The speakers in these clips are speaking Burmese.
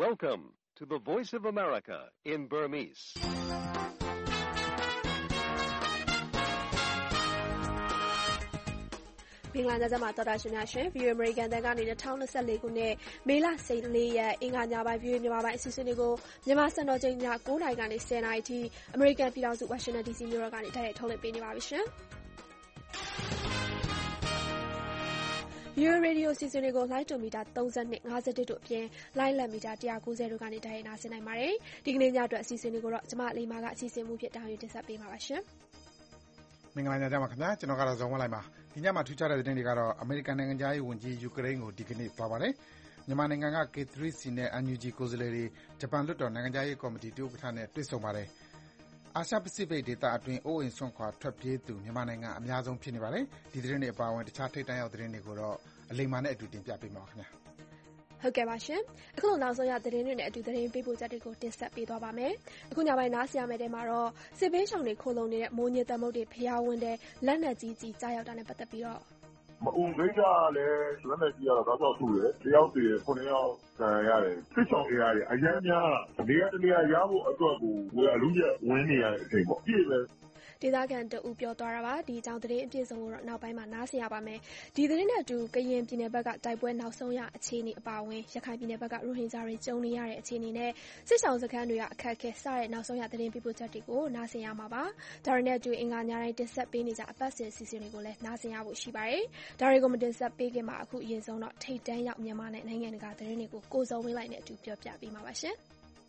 Welcome to the Voice of America in Burmese. ။မင်္ဂလာညချမ်းပါတော်တာရှင်များရှင် VOA American တန်ကနေ2024ခုနှစ်မေလ14ရက်အင်္ဂါညပိုင်း VOA မြန်မာပိုင်းအစီအစဉ်တွေကိုမြန်မာစံတော်ချိန်ည9:00နာရီကနေ10:00နာရီထိ American ပြည်ထောင်စု Washington DC မြို့တော်ကနေတိုက်ရိုက်ထုတ်လွှင့်ပေးနေပါပြီရှင်။ VOA Radio အစီအစဉ်တွေကိုလိုင်းတိုမီတာ32 51တို့အပြင်လိုင်းလက်မီတာ190တို့ကနေတိုက်ရိုက်နားဆင်နိုင်ပါတယ်။ဒီကနေ့ညအတွက်အစီအစဉ်တွေကိုတော့ကျမလိမ္မာကအစီအစဉ်မှုဖြစ်တာဝန်တင်ဆက်ပေးမှာပါရှင်။မင်္ဂလာညချမ်းပါခင်ဗျာကျွန်တော်ကတော့ဇော်ဝင်းလိုက်ပါဒီညမှာထူးခြားတဲ့သတင်းတွေကတော့အမေရိကန်နိုင်ငံသားရေးဝန်ကြီးယူကရိန်းကိုဒီကနေ့သွားပါတယ်မြန်မာနိုင်ငံက K3C နဲ့ NUG ကိုယ်စားလှယ်တွေဂျပန်လွှတ်တော်နိုင်ငံသားရေးကော်မတီဒုဥက္ကဋ္ဌနဲ့တွေ့ဆုံပါတယ်အာရှပစိဖိတ်ဒေသအတွင်းအိုးအိမ်ဆွန့်ခွာထွက်ပြေးသူမြန်မာနိုင်ငံအများဆုံးဖြစ်နေပါတယ်ဒီသတင်းတွေအပါအဝင်တခြားထိပ်တန်းရောက်သတင်းတွေကိုတော့အလိမ္မာနဲ့အတူတင်ပြပေးမှာပါခင်ဗျာဟုတ်ကဲ့ပါရှင်အခုနောက်ဆုံးရသတင်းတွေနဲ့အတူသတင်းပေးပို့ချက်တွေကိုတင်ဆက်ပေးသွားပါမယ်အခုညပိုင်းနားဆင်ရမယ့်တဲမှာတော့စစ်ဘေးရှောင်တွေခိုလုံနေတဲ့မိုးညစ်သမုတ်တွေဖျားဝန်းတဲ့လက်နက်ကြီးကြီးကြားရောက်တာနဲ့ပတ်သက်ပြီးတော့မအုံဂိတ်ကလည်းလက်နက်ကြီးကတော့တော့ထူတယ်တယောက်တည်း9ယောက်ဆန်ရတယ်စစ်ဆောင်တွေရတယ်အရင်များနေရာတနေရာရဖို့အတွက်ကိုအလူကျဝင်းနေရတဲ့အချိန်ပေါ့ပြည့်ပဲဒေသခံတအူပြောသွားတာပါဒီအကြောင်းသတင်းအပြည့်စုံကိုတော့နောက်ပိုင်းမှာနားဆင်ရပါမယ်ဒီသတင်းနဲ့အတူကရင်ပြည်နယ်ဘက်ကတိုက်ပွဲနောက်ဆုံးရအခြေအနေအပါအဝင်ရခိုင်ပြည်နယ်ဘက်ကရိုဟင်ဂျာတွေကြုံနေရတဲ့အခြေအနေနဲ့စစ်ဆောင်စခန်းတွေကအခက်အခဲစတဲ့နောက်ဆုံးရသတင်းပြပို့ချက်တွေကိုနားဆင်ရမှာပါဒါတွေနဲ့အတူအင်္ဂါညတိုင်းတင်ဆက်ပေးနေကြအပတ်စဉ်အစီအစဉ်တွေကိုလည်းနားဆင်ရဖို့ရှိပါတယ်ဒါတွေကိုမတင်ဆက်ပေးခင်မှာအခုအရင်ဆုံးတော့ထိတ်တန်းရောက်မြန်မာနဲ့နိုင်ငံတကာသတင်းတွေကိုကိုစုံဝေးလိုက်နဲ့အတူပြောပြပေးမှာပါရှင်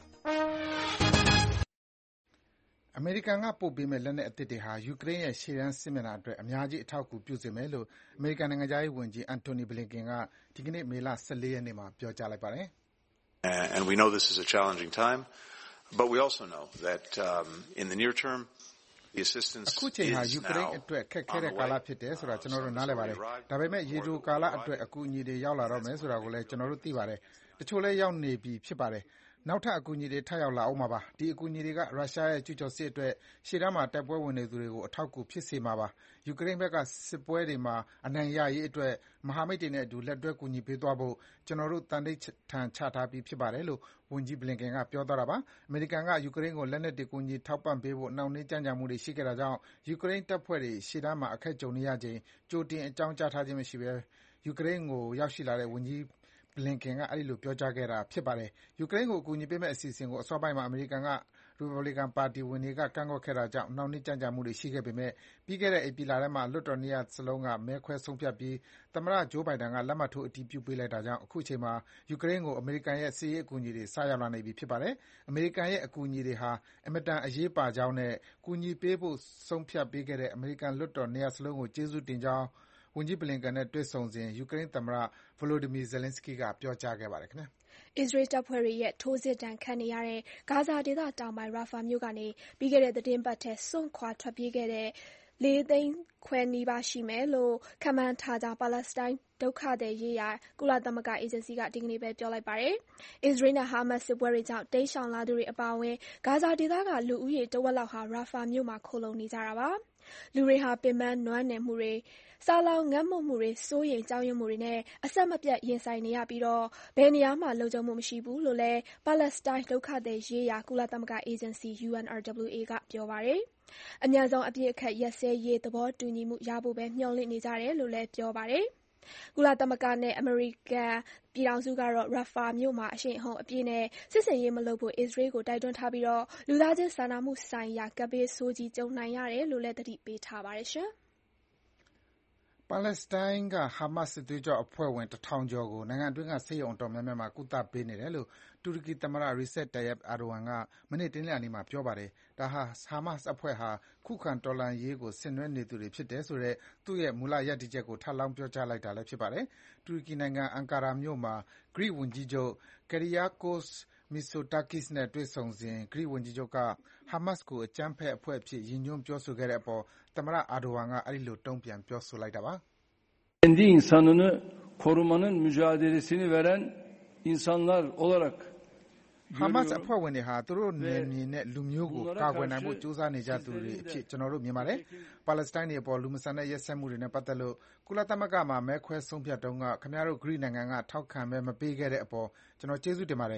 အမေရိကန်ကပို့ပေးမဲ့လက်နက်အသစ်တွေဟာယူကရိန်းရဲ့ရှေ့တန်းစစ်မျက်နှာအတွက်အများကြီးအထောက်အကူပြုစေမယ်လို့အမေရိကန်နိုင်ငံသားရေးဝန်ကြီးအန်တိုနီဘလင်ကင်ကဒီကနေ့မေလ14ရက်နေ့မှာပြောကြားလိုက်ပါတယ်။ And we know this is a challenging time, but we also know that in the near term the assistance အခုချိန်ဟာယူကရိန်းအတွက်ခက်ခဲတဲ့ကာလဖြစ်တယ်ဆိုတာကျွန်တော်တို့နားလည်ပါတယ်။ဒါပေမဲ့ရေတိုကာလအတွက်အကူအညီတွေရောက်လာတော့မယ်ဆိုတာကိုလည်းကျွန်တော်တို့သိပါတယ်။တချို့လည်းရောက်နေပြီဖြစ်ပါတယ်။နောက်ထပ်အကူအညီတွေထပ်ရောက်လာအောင်ပါ။ဒီအကူအညီတွေကရုရှားရဲ့ကျူးကျော်စစ်အတွက်ရှေ့တန်းမှာတိုက်ပွဲဝင်နေသူတွေကိုအထောက်အကူဖြစ်စေမှာပါ။ယူကရိန်းဘက်ကစစ်ပွဲတွေမှာအနိုင်ရရေးအတွက်မဟာမိတ်တွေနဲ့အတူလက်တွဲကူညီပေးသွားဖို့ကျွန်တော်တို့တန်ဋိဌာန်ချထားပြီးဖြစ်ပါတယ်လို့ဝန်ကြီးဘလင်ကင်ကပြောသွားတာပါ။အမေရိကန်ကယူကရိန်းကိုလက်နက်တွေကူညီထောက်ပံ့ပေးဖို့နှောင့်နှေးကြန့်ကြာမှုတွေရှိခဲ့တာကြောင့်ယူကရိန်းတပ်ဖွဲ့တွေရှေ့တန်းမှာအခက်ကြုံနေရချိန်ကြိုတင်အကြောင်းကြားထားခြင်းမရှိဘဲယူကရိန်းကိုရောက်ရှိလာတဲ့ဝန်ကြီးဘလင်ကင်ကအဲဒီလိုပြောကြားခဲ့တာဖြစ်ပါတယ်။ယူကရိန်းကိုအကူအညီပေးမဲ့အစီအစဉ်ကိုအစောပိုင်းမှာအမေရိကန်ကရီပတ်ဘလီကန်ပါတီဝင်တွေကကန့်ကွက်ခဲ့တာကြောင့်နှောင့်နှေးကြန့်ကြာမှုတွေရှိခဲ့ပေမဲ့ပြီးခဲ့တဲ့ဧပြီလထဲမှာလွှတ်တော်နှစ်ရပ်စလုံးကမဲခွဲဆုံးဖြတ်ပြီးသမ္မတဂျိုးဘိုင်ဒန်ကလက်မှတ်ထိုးအတည်ပြုပေးလိုက်တာကြောင့်အခုချိန်မှာယူကရိန်းကိုအမေရိကန်ရဲ့စစ်ရေးအကူအညီတွေစရောက်လာနေပြီဖြစ်ပါတယ်။အမေရိကန်ရဲ့အကူအညီတွေဟာအင်မတန်အရေးပါကြောင်းနဲ့ကူညီပေးဖို့ဆုံးဖြတ်ပေးခဲ့တဲ့အမေရိကန်လွှတ်တော်နှစ်ရပ်စလုံးကိုကျေးဇူးတင်ကြောင်းဝန်ကြီးဘလင်ကန်နဲ့တွေ့ဆုံစဉ်ယူကရိန်းသမ္မတ Volodymyr Zelenskyy ကပြောကြားခဲ့ပါတယ်ခင်ဗျာအစ္စရေးတပ်ဖွဲ့တွေရဲ့ထိုးစစ်တံခံနေရတဲ့ဂါဇာဒေသတောင်ပိုင်းရာဖာမြို့ကနေပြီးခဲ့တဲ့သီတင်းပတ်ထဲစွန့်ခွာထွက်ပြေးခဲ့တဲ့4သိန်းခွဲနီးပါးရှိမယ်လို့ခန့်မှန်းထားကြောင်းပါလက်စတိုင်းဒုက္ခသည်ရေးရာကုလသမဂ္ဂအေဂျင်စီကဒီကနေ့ပဲပြောလိုက်ပါတယ်။အစ္စရေးနဲ့ဟာမတ်စစ်ပွဲတွေကြောင့်တိမ်းရှောင်လာသူတွေအပါအဝင်ဂါဇာဒေသကလူဦးရေတဝက်လောက်ဟာရာဖာမြို့မှာခိုလုံနေကြတာပါ။လူတွေဟာပင်ပန်းနွမ်းနယ်မှုတွေစားလောင်ငတ်မွတ်မှုတွေစိုးရိမ်ကြောက်ရွံ့မှုတွေနဲ့အဆက်မပြတ်ရင်ဆိုင်နေရပြီးတော့ဘယ်နေရာမှလုံခြုံမှုမရှိဘူးလို့လည်းပါလက်စတိုင်းဒုက္ခသည်ရေးရာကုလသမဂ္ဂအေဂျင်စီ UNRWA ကပြောပါတယ်။အများဆုံးအပြည့်အခက်ရက်စဲရေးသဘောတူညီမှုရဖို့ပဲမျှော်လင့်နေကြတယ်လို့လည်းပြောပါတယ်။ကုလသမဂ္ဂနဲ့အမေရိကန်ပြည်ထောင်စုကတော့ရာဖာမြို့မှာအရှိန်အဟုန်အပြည့်နဲ့စစ်ဆင်ရေးမလုပ်ဖို့အစ္စရေးကိုတိုက်တွန်းထားပြီးတော့လူသားချင်းစာနာမှုဆိုင်ရာကပ်ဘေးဆိုးကြီးကြုံနိုင်ရတယ်လို့လည်းသတိပေးထားပါတယ်ရှင်။ပါလက်စတိုင်းကဟာမတ်စ်စစ်သွေးကြွအဖွဲ့ဝင်1000ကျော်ကိုနိုင်ငံအတွင်းကဆေးရုံအတော်များများမှာကုသပေးနေတယ်လို့တူရကီသမ္မတ Recep Tayyip Erdogan ကမနေ့တနင်္လာနေ့မှာပြောပါတယ်။ဒါဟာဟာမတ်စ်အဖွဲ့ဟာခုခံတော်လှန်ရေးကိုဆင်နွှဲနေသူတွေဖြစ်တယ်ဆိုတဲ့သူ့ရဲ့မူလရပ်တည်ချက်ကိုထပ်လောင်းပြောကြားလိုက်တာလည်းဖြစ်ပါတယ်။တူရကီနိုင်ငံအန်ကာရာမြို့မှာဂရိဝန်ကြီးချုပ် Kyriakos Mitsotakis နဲ့တွေ့ဆုံစဉ်ဂရိဝန်ကြီးချုပ်ကဟာမတ်စ်ကိုအကြမ်းဖက်အဖွဲ့အဖြစ်ရည်ညွှန်းပြောဆိုခဲ့တဲ့အပေါ်သမ္မတ Erdogan ကအဲဒီလိုတုံ့ပြန်ပြောဆိုလိုက်တာပါ။ Kendi insanını korumanın mücadelesini veren insanlar olarak ဟာမတ်စ်အဖွဲ့ဝင်တွေဟာသူတို့နယ်မြေနဲ့လူမျိုးကိုကာကွယ်နိုင်ဖို့ကြိုးစားနေကြသူတွေအဖြစ်ကျွန်တော်တို့မြင်ပါတယ်။ပါလက်စတိုင်းတွေအပေါ်လူမဆန်တဲ့ရက်စက်မှုတွေနဲ့ပတ်သက်လို့ကုလသမဂ္ဂမှာမဲခွဲဆုံးဖြတ်တုန်းကခင်ဗျားတို့ဂရိနိုင်ငံကထောက်ခံမဲမပေးခဲ့တဲ့အပေါ်ကျွန်တော်ကျေးဇူးတင်ပါတယ်။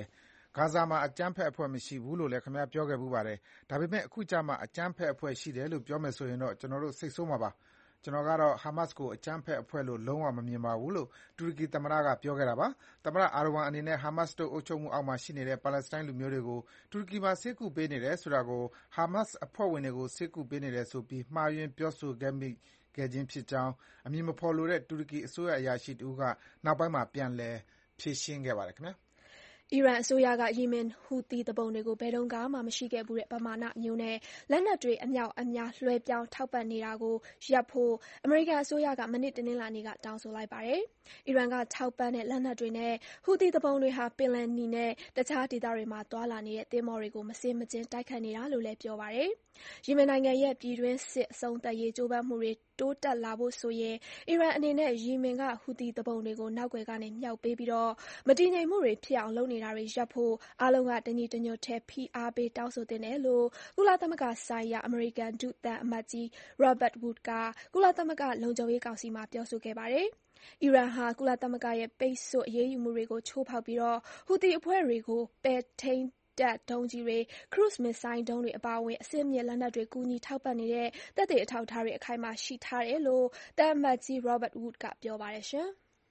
ဂါဇာမှာအကြမ်းဖက်အဖွဲ့မရှိဘူးလို့လည်းခင်ဗျားပြောခဲ့ဖူးပါတယ်။ဒါပေမဲ့အခုကျမှအကြမ်းဖက်အဖွဲ့ရှိတယ်လို့ပြောမယ်ဆိုရင်တော့ကျွန်တော်တို့စိတ်ဆိုးမှာပါ။ကျွန်တော်ကတော့ဟာမတ်စ်ကိုအကြမ်းဖက်အဖွဲ့လို့လုံးဝမမြင်ပါဘူးလို့တူရကီသမ္မတကပြောခဲ့တာပါ။သမ္မတအာရဝမ်အနေနဲ့ဟာမတ်စ်တို့အုပ်ချုပ်မှုအောက်မှာရှိနေတဲ့ပါလက်စတိုင်းလူမျိုးတွေကိုတူရကီမှာဆေးကုပေးနေတယ်ဆိုတာကိုဟာမတ်စ်အဖွဲ့ဝင်တွေကိုဆေးကုပေးနေတယ်ဆိုပြီးမှားယွင်းပြောဆိုခဲ့ခြင်းဖြစ်ကြောင်းအမည်မဖော်လိုတဲ့တူရကီအစိုးရအရာရှိတဦးကနောက်ပိုင်းမှာပြန်လည်ဖြေရှင်းခဲ့ပါတယ်ခင်ဗျာ။အီရန်အစိုးရကယီမင်ဟူသီသူပုန်တွေကိုဘယ်တုန်းကမှမရှိခဲ့ဘူးတဲ့ပမာဏမျိုးနဲ့လက်နက်တွေအမြောက်အများလွှဲပြောင်းထောက်ပံ့နေတာကိုရပ်ဖို့အမေရိကန်အစိုးရကမနေ့တနင်္လာနေ့ကတောင်းဆိုလိုက်ပါတယ်။အီရန်ကထောက်ပံ့တဲ့လက်နက်တွေနဲ့ဟူသီသူပုန်တွေဟာပင်လယ်နီနဲ့တခြားဒေသတွေမှာသွားလာနေတဲ့သင်္ဘောတွေကိုမစင်မကျဉ်တိုက်ခတ်နေတာလို့လည်းပြောပါတယ်။ယီမင်နိုင်ငံရဲ့ပြည်တွင်းစစ်အဆုံးသတ်ရေးကြိုးပမ်းမှုတွေတိုးတက်လာဖို့ဆိုရင်အီရန်အနေနဲ့ယီမင်ကဟူသီသူပုန်တွေကိုနောက်ွယ်ကနေမြှောက်ပေးပြီးမတည်ငြိမ်မှုတွေဖြစ်အောင်လုပ်နေတာတွေရပ်ဖို့အားလုံးကတညီတညွတ်တည်းဖိအားပေးတောင်းဆိုသင့်တယ်လို့ကုလသမဂ္ဂဆိုင်ရာအမေရိကန်ဒုသံအမတ်ကြီး Robert Wood ကကုလသမဂ္ဂလုံခြုံရေးကောင်စီမှာပြောဆိုခဲ့ပါတယ်။အီရန်ဟာကုလသမဂ္ဂရဲ့ပိတ်ဆို့အရေးယူမှုတွေကိုချိုးဖောက်ပြီးဟူသီအဖွဲ့တွေကိုပဲ့ထိန်းတပ်ဒုံးကြီးတွေ၊ခရုဇ်မစ်ဇိုင်းဒုံးတွေအပါအဝင်အဆင့်မြင့်လက်နက်တွေကူညီထောက်ပံ့နေတဲ့သက်သေအထောက်အထားတွေအခိုင်အမာရှိထားတယ်လို့သံအမတ်ကြီး Robert Wood ကပြောပါတယ်။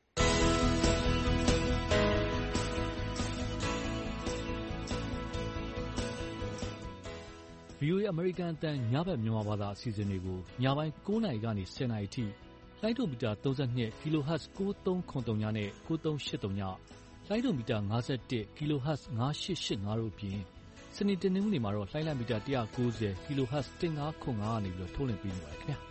VOA အမေရိကန်အသံညဘက်မြန်မာဘာသာအစီအစဉ်တွေကိုညပိုင်း9:00 နာရီကနေ 10:00 နာရီအထိလိုင်းဒိုမီတာ32 kHz 9373နဲ့9383ညလိုင်းဒိုမီတာ51 kHz 9885တို့အပြင်စနေတနင်္ဂနွေမှာတော့လိုင်းလမီတာ190 kHz 1505ကနေထုတ်လွှင့်ပေးနေပါတယ်ခင်ဗျာ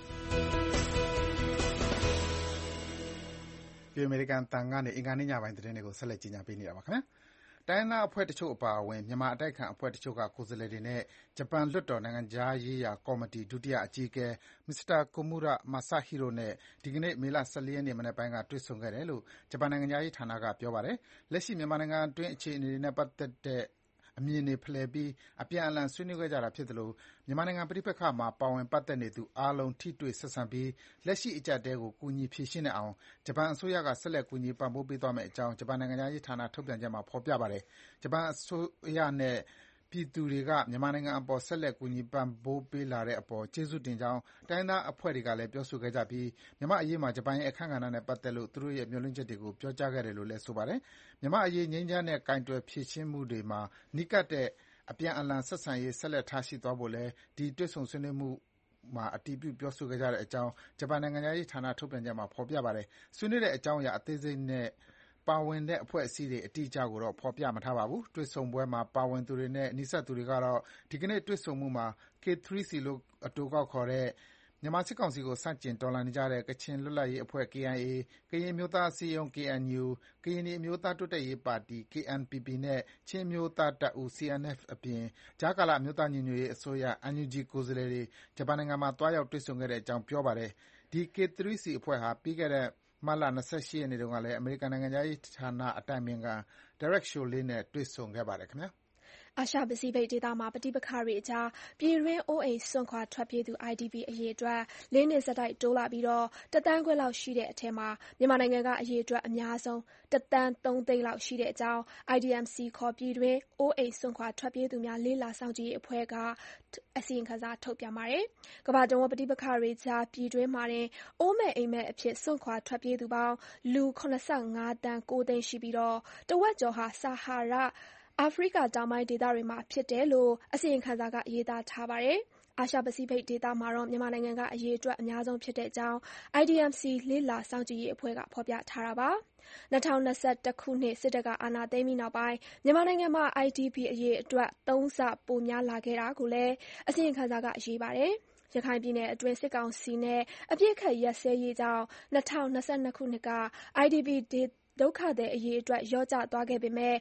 ။ဒီအမေရိကန်တန်ကနေအင်္ဂါနေ့ညပိုင်းသတင်းတွေကိုဆက်လက်ကြီးညာပေးနေတာပါခင်ဗျာ။တိုင်းရင်းသားအဖွဲ့တချို့အပါအဝင်မြန်မာအတိုက်အခံအဖွဲ့တချို့ကကိုယ်စားလှယ်တွေနဲ့ဂျပန်လွှတ်တော်နိုင်ငံခြားရေးရာကော်မတီဒုတိယအကြီးအကဲ Mr. Komura Masahiro နဲ့ဒီကနေ့မေလ14ရက်နေ့မနက်ပိုင်းကတွေ့ဆုံခဲ့တယ်လို့ဂျပန်နိုင်ငံခြားရေးဌာနကပြောပါတယ်။လက်ရှိမြန်မာနိုင်ငံအတွင်းအခြေအနေတွေနဲ့ပတ်သက်တဲ့အမြင်တွေဖလှယ်ပြီးအပြန်အလှန်ဆွေးနွေးခဲ့ကြတာဖြစ်သလိုမြန်မာနိုင်ငံပဋိပက္ခမှာပါဝင်ပတ်သက်နေသူအားလုံးထိတွေ့ဆက်ဆံပြီးလက်ရှိအကျပ်အတည်းကိုကူညီဖြေရှင်းနိုင်အောင်ဂျပန်အစိုးရကဆက်လက်ကူညီပံ့ပိုးပေးသွားမယ့်အကြောင်းဂျပန်နိုင်ငံခြားရေးဌာနထုတ်ပြန်ချက်မှာဖော်ပြပါတယ်။ဂျပန်အစိုးရနဲ့ပြည်သူတွေကမြန်မာနိုင်ငံအပေါ်ဆက်လက်ကူညီပံ့ပိုးပေးလာတဲ့အပေါ်ကျေးဇူးတင်ကြောင်းတိုင်းရင်းသားအဖွဲ့တွေကလည်းပြောဆိုခဲ့ကြပြီးမြန်မာ့အရေးမှာဂျပန်ရဲ့အခန်းကဏ္ဍနဲ့ပတ်သက်လို့သူတို့ရဲ့မျှော်လင့်ချက်တွေကိုပြောကြားခဲ့တယ်လို့လည်းဆိုပါတယ်။မြန်မာ့အရေးငြိမ်းချမ်းတဲ့ကိုင်တွယ်ဖြေရှင်းမှုတွေမှာနီးကပ်တဲ့အပြန်အလှန်ဆက်ဆံရေးဆက်လက်ထားရှိသွားဖို့လည်းဒီတွေ့ဆုံဆွေးနွေးမှုမှာအတည်ပြုပြောဆိုခဲ့ကြတဲ့အကြောင်းဂျပန်နိုင်ငံခြားရေးဌာနထုတ်ပြန်ချက်မှာဖော်ပြပါတယ်။ဆွေးနွေးတဲ့အကြောင်းအရာအသေးစိတ်နဲ့ပါဝင်တဲ့အဖွဲ့အစည်းတွေအတိအကျကိုတော့ဖော်ပြမထားပါဘူး။တွေ့ဆုံပွဲမှာပါဝင်သူတွေနဲ့နီးစပ်သူတွေကတော့ဒီကနေ့တွေ့ဆုံမှုမှာ K3C လို့အတိုကောက်ခေါ်တဲ့မြန်မာစစ်ကောင်စီကိုဆန့်ကျင်တော်လှန်နေကြတဲ့ကချင်လွတ်လပ်ရေးအဖွဲ့ KIA ၊ကရင်အမျိုးသားအစည်းအရုံး KNU ၊ကရင်နီအမျိုးသားတိုးတက်ရေးပါတီ KNPP နဲ့ချင်းအမျိုးသားတပ်ဦး CNF အပြင်ကြားကာလအမျိုးသားညီညွတ်ရေးအစိုးရ NUG ကိုယ်စားလှယ်တွေဂျပန်နိုင်ငံမှာသွားရောက်တွေ့ဆုံခဲ့တဲ့အကြောင်းပြောပါတယ်။ဒီ K3C အဖွဲ့ဟာပြီးခဲ့တဲ့မတ်လ28ရက်နေ့တုန်းကလည်းအမေရိကန်နိုင်ငံခြားရေးဌာနအတိုင်ပင်ခံ Derek Chollet နဲ့တွေ့ဆုံခဲ့ပါတယ်ခင်ဗျာ။အာရှပစိဖိတ်ဒေသမှာပဋိပက္ခတွေအကြားပြည်တွင်းအိုးအိမ်စွန့်ခွာထွက်ပြေးသူ IDP အရေအတွက်၄နှစ်ဆက်တိုက်တိုးလာပြီး1 သန်းခွဲလောက်ရှိတဲ့အထဲမှာမြန်မာနိုင်ငံကအရေအတွက်အများဆုံး1 သန်း3 သိန်းလောက်ရှိတဲ့အကြောင်း IDMC ခေါ်ပြည်တွင်းအိုးအိမ်စွန့်ခွာထွက်ပြေးသူများလေ့လာစောင့်ကြည့်ရေးအဖွဲ့ကအစီရင်ခံစာထုတ်ပြန်ပါတယ်။ကမ္ဘာတဝန်းပဋိပက္ခတွေကြားပြည်တွင်းမှာတင်အိုးမဲ့အိမ်မဲ့အဖြစ်စွန့်ခွာထွက်ပြေးသူပေါင်းလူ75 သန်း 9 သိန်းရှိပြီးတဝက်ကျော်ဟာဆာဟာရအာဖရိကတောင်ပိုင်းဒေသတွေမှာဖြစ်တယ်လို့အစီရင်ခံစာကရေးသားထားပါတယ်။အာရှပစိဖိတ်ဒေသမှာတော့မြန်မာနိုင်ငံကအရေအတွက်အများဆုံးဖြစ်တဲ့အကြောင်း IDMC လေ့လာစောင့်ကြည့်ရေးအဖွဲ့ကဖော်ပြထားတာပါ။2021ခုနှစ်စစ်တပ်ကအာဏာသိမ်းပြီးနောက်ပိုင်းမြန်မာနိုင်ငံမှာ IDP အရေအတွက်3 ဆပိုများလာခဲ့တာကိုလည်းအစီရင်ခံစာကရေးပါတယ်။ရခိုင်ပြည်နယ်အတွင်းစစ်ကောင်စီနဲ့အပစ်အခတ်ရပ်စဲရေးကြောင့်2022ခုနှစ်က IDP ဒုက္ခသည်အရေအတွက်လျော့ကျသွားခဲ့ပေမဲ့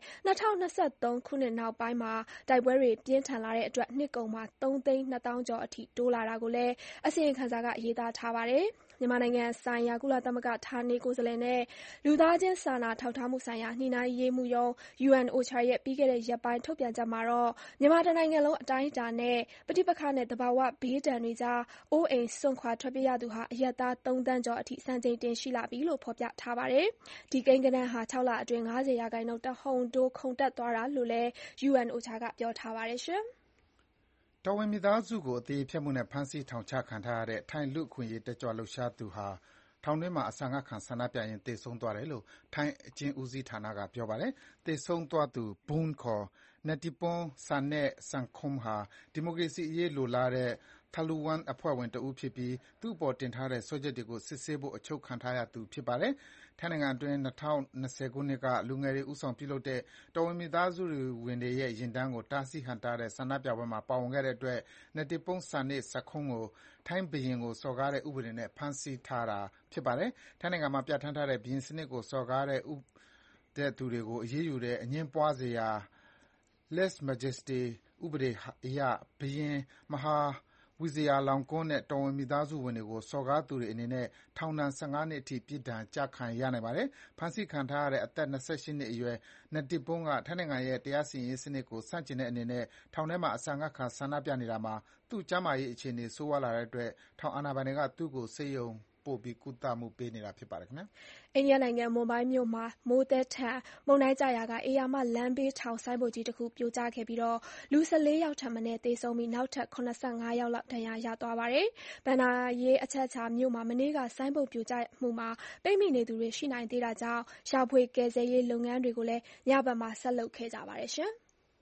2023ခုနှစ်နောက်ပိုင်းမှာတိုက်ပွဲတွေပြင်းထန်လာတဲ့အတွက်နှစ်ကုန်မှာ3 သိန်း 2 သောင်းကျော်အထိတိုးလာတာကိုလည်းအစီရင်ခံစာကရေးသားထားပါတယ်။မြန်မာနိုင်ငံဆိုင်ရာကုလသမဂ္ဂဌာနေကိုယ်စားလှယ်နဲ့လူသားချင်းစာနာထောက်ထားမှုဆိုင်ရာညှိနှိုင်းရေးမှူးရုံး UNOCHA ရဲ့ပြီးခဲ့တဲ့ရက်ပိုင်းထုတ်ပြန်ချက်မှာတော့မြန်မာတနိုင်ငံလုံးအတိုင်းအတာနဲ့ပဋိပက္ခနဲ့သဘာဝဘေးဒဏ်တွေကြားအိုးအိမ်စွန့်ခွာထွက်ပြေးရသူဟာအရပ်သား3 သန်းကျော်အထိစံချိန်တင်ရှိလာပြီလို့ဖော်ပြထားပါတယ်။ဒီကိန်းဂဏန်းဟာ6 လအတွင်း50% တဟုန်တိုးခုန်တက်သွားတာလို့လည်း UNOCHA ကပြောထားပါတယ်။တော်ဝင်မိသားစုကိုအသေဖျက်မှုနဲ့ဖမ်းဆီးထောင်ချခံထားရတဲ့ထိုင်းလူ့အခွင့်အရေးတက်ကြွလှုပ်ရှားသူဟာထောင်တွင်းမှာအစာငတ်ခံဆန္ဒပြရင်းသေဆုံးသွားတယ်လို့ထိုင်းအကျဉ်းဦးစီးဌာနကပြောပါတယ်။သေဆုံးသွားသူ Boon ခေါ် Nattipon Sanae-sangkhom ဟာဒီမိုကရေစီအရေးလိုလားတဲ့ Thaluwang အဖွဲ့ဝင်တဦးဖြစ်ပြီးသူ့အပေါ်တင်ထားတဲ့စွဲချက်တွေကိုစစ်ဆေးဖို့အချုပ်ခံထားရသူဖြစ်ပါတယ်။ထိုင်းနိုင်ငံအတွင်း2020ခုနှစ်ကလူငယ်တွေဦးဆောင်ပြုလုပ်တဲ့တော်ဝင်မိသားစုဝင်တွေရဲ့ယာဉ်တန်းကိုတားဆီးဟန့်တားတဲ့ဆန္ဒပြပွဲမှာပါဝင်ခဲ့တဲ့အတွက် Nattipon Sanae-sangkhom ကိုထိုင်းဘုရင်ကိုစော်ကားတဲ့ဥပဒေနဲ့ဖမ်းဆီးထားတာဖြစ်ပါတယ်။ထိုင်းနိုင်ငံမှာပြဌာန်းထားတဲ့ဘုရင်စနစ်ကိုစော်ကားတဲ့သူတွေကိုအရေးယူတဲ့အငြင်းပွားစရာ Lèse Majesté ဥပဒေအရဘုရင် Maha Vajiralongkorn နဲ့တော်ဝင်မိသားစုဝင်တွေကိုစော်ကားသူတွေအနေနဲ့ထောင်ဒဏ်15 နှစ်အထိပြစ်ဒဏ်ကျခံရနိုင်ပါတယ်။ဖမ်းဆီးခံထားရတဲ့အသက်28နှစ်အရွယ် Nattipon ကထိုင်းနိုင်ငံရဲ့တရားစီရင်ရေးစနစ်ကိုဆန့်ကျင်တဲ့အနေနဲ့ထောင်ထဲမှာအစာငတ်ခံဆန္ဒပြနေတာမှာသူ့ကျန်းမာရေးအခြေအနေဆိုးဝါးလာတဲ့အတွက်ထောင်အာဏာပိုင်တွေကသူ့ကိုဆေးရုံပို့ပြီးကုသမှုပေးနေတာဖြစ်ပါတယ်။အိန္ဒိယနိုင်ငံမွန်ဘိုင်းမြို့မှာမိုးသည်းထန်မုန်တိုင်းကျရာကဧရာမလမ်းဘေးထောင်ဆိုင်းဘုတ်ကြီးတခုပြိုကျခဲ့ပြီးလူ14 ယောက်ထက်မနည်းသေဆုံးပြီးနောက်ထပ်75 ယောက်လောက်ဒဏ်ရာရသွားပါတယ်။ဘဏ္ဍာရေးအချက်အခြာမြို့မှာမနေ့ကဆိုင်းဘုတ်ပြိုကျမှုမှာပိတ်မိနေသူတွေရှိနိုင်သေးတာကြောင့်ရှာဖွေကယ်ဆယ်ရေးလုပ်ငန်းတွေကိုလည်းညဘက်မှာဆက်လုပ်ခဲ့ကြပါတယ်။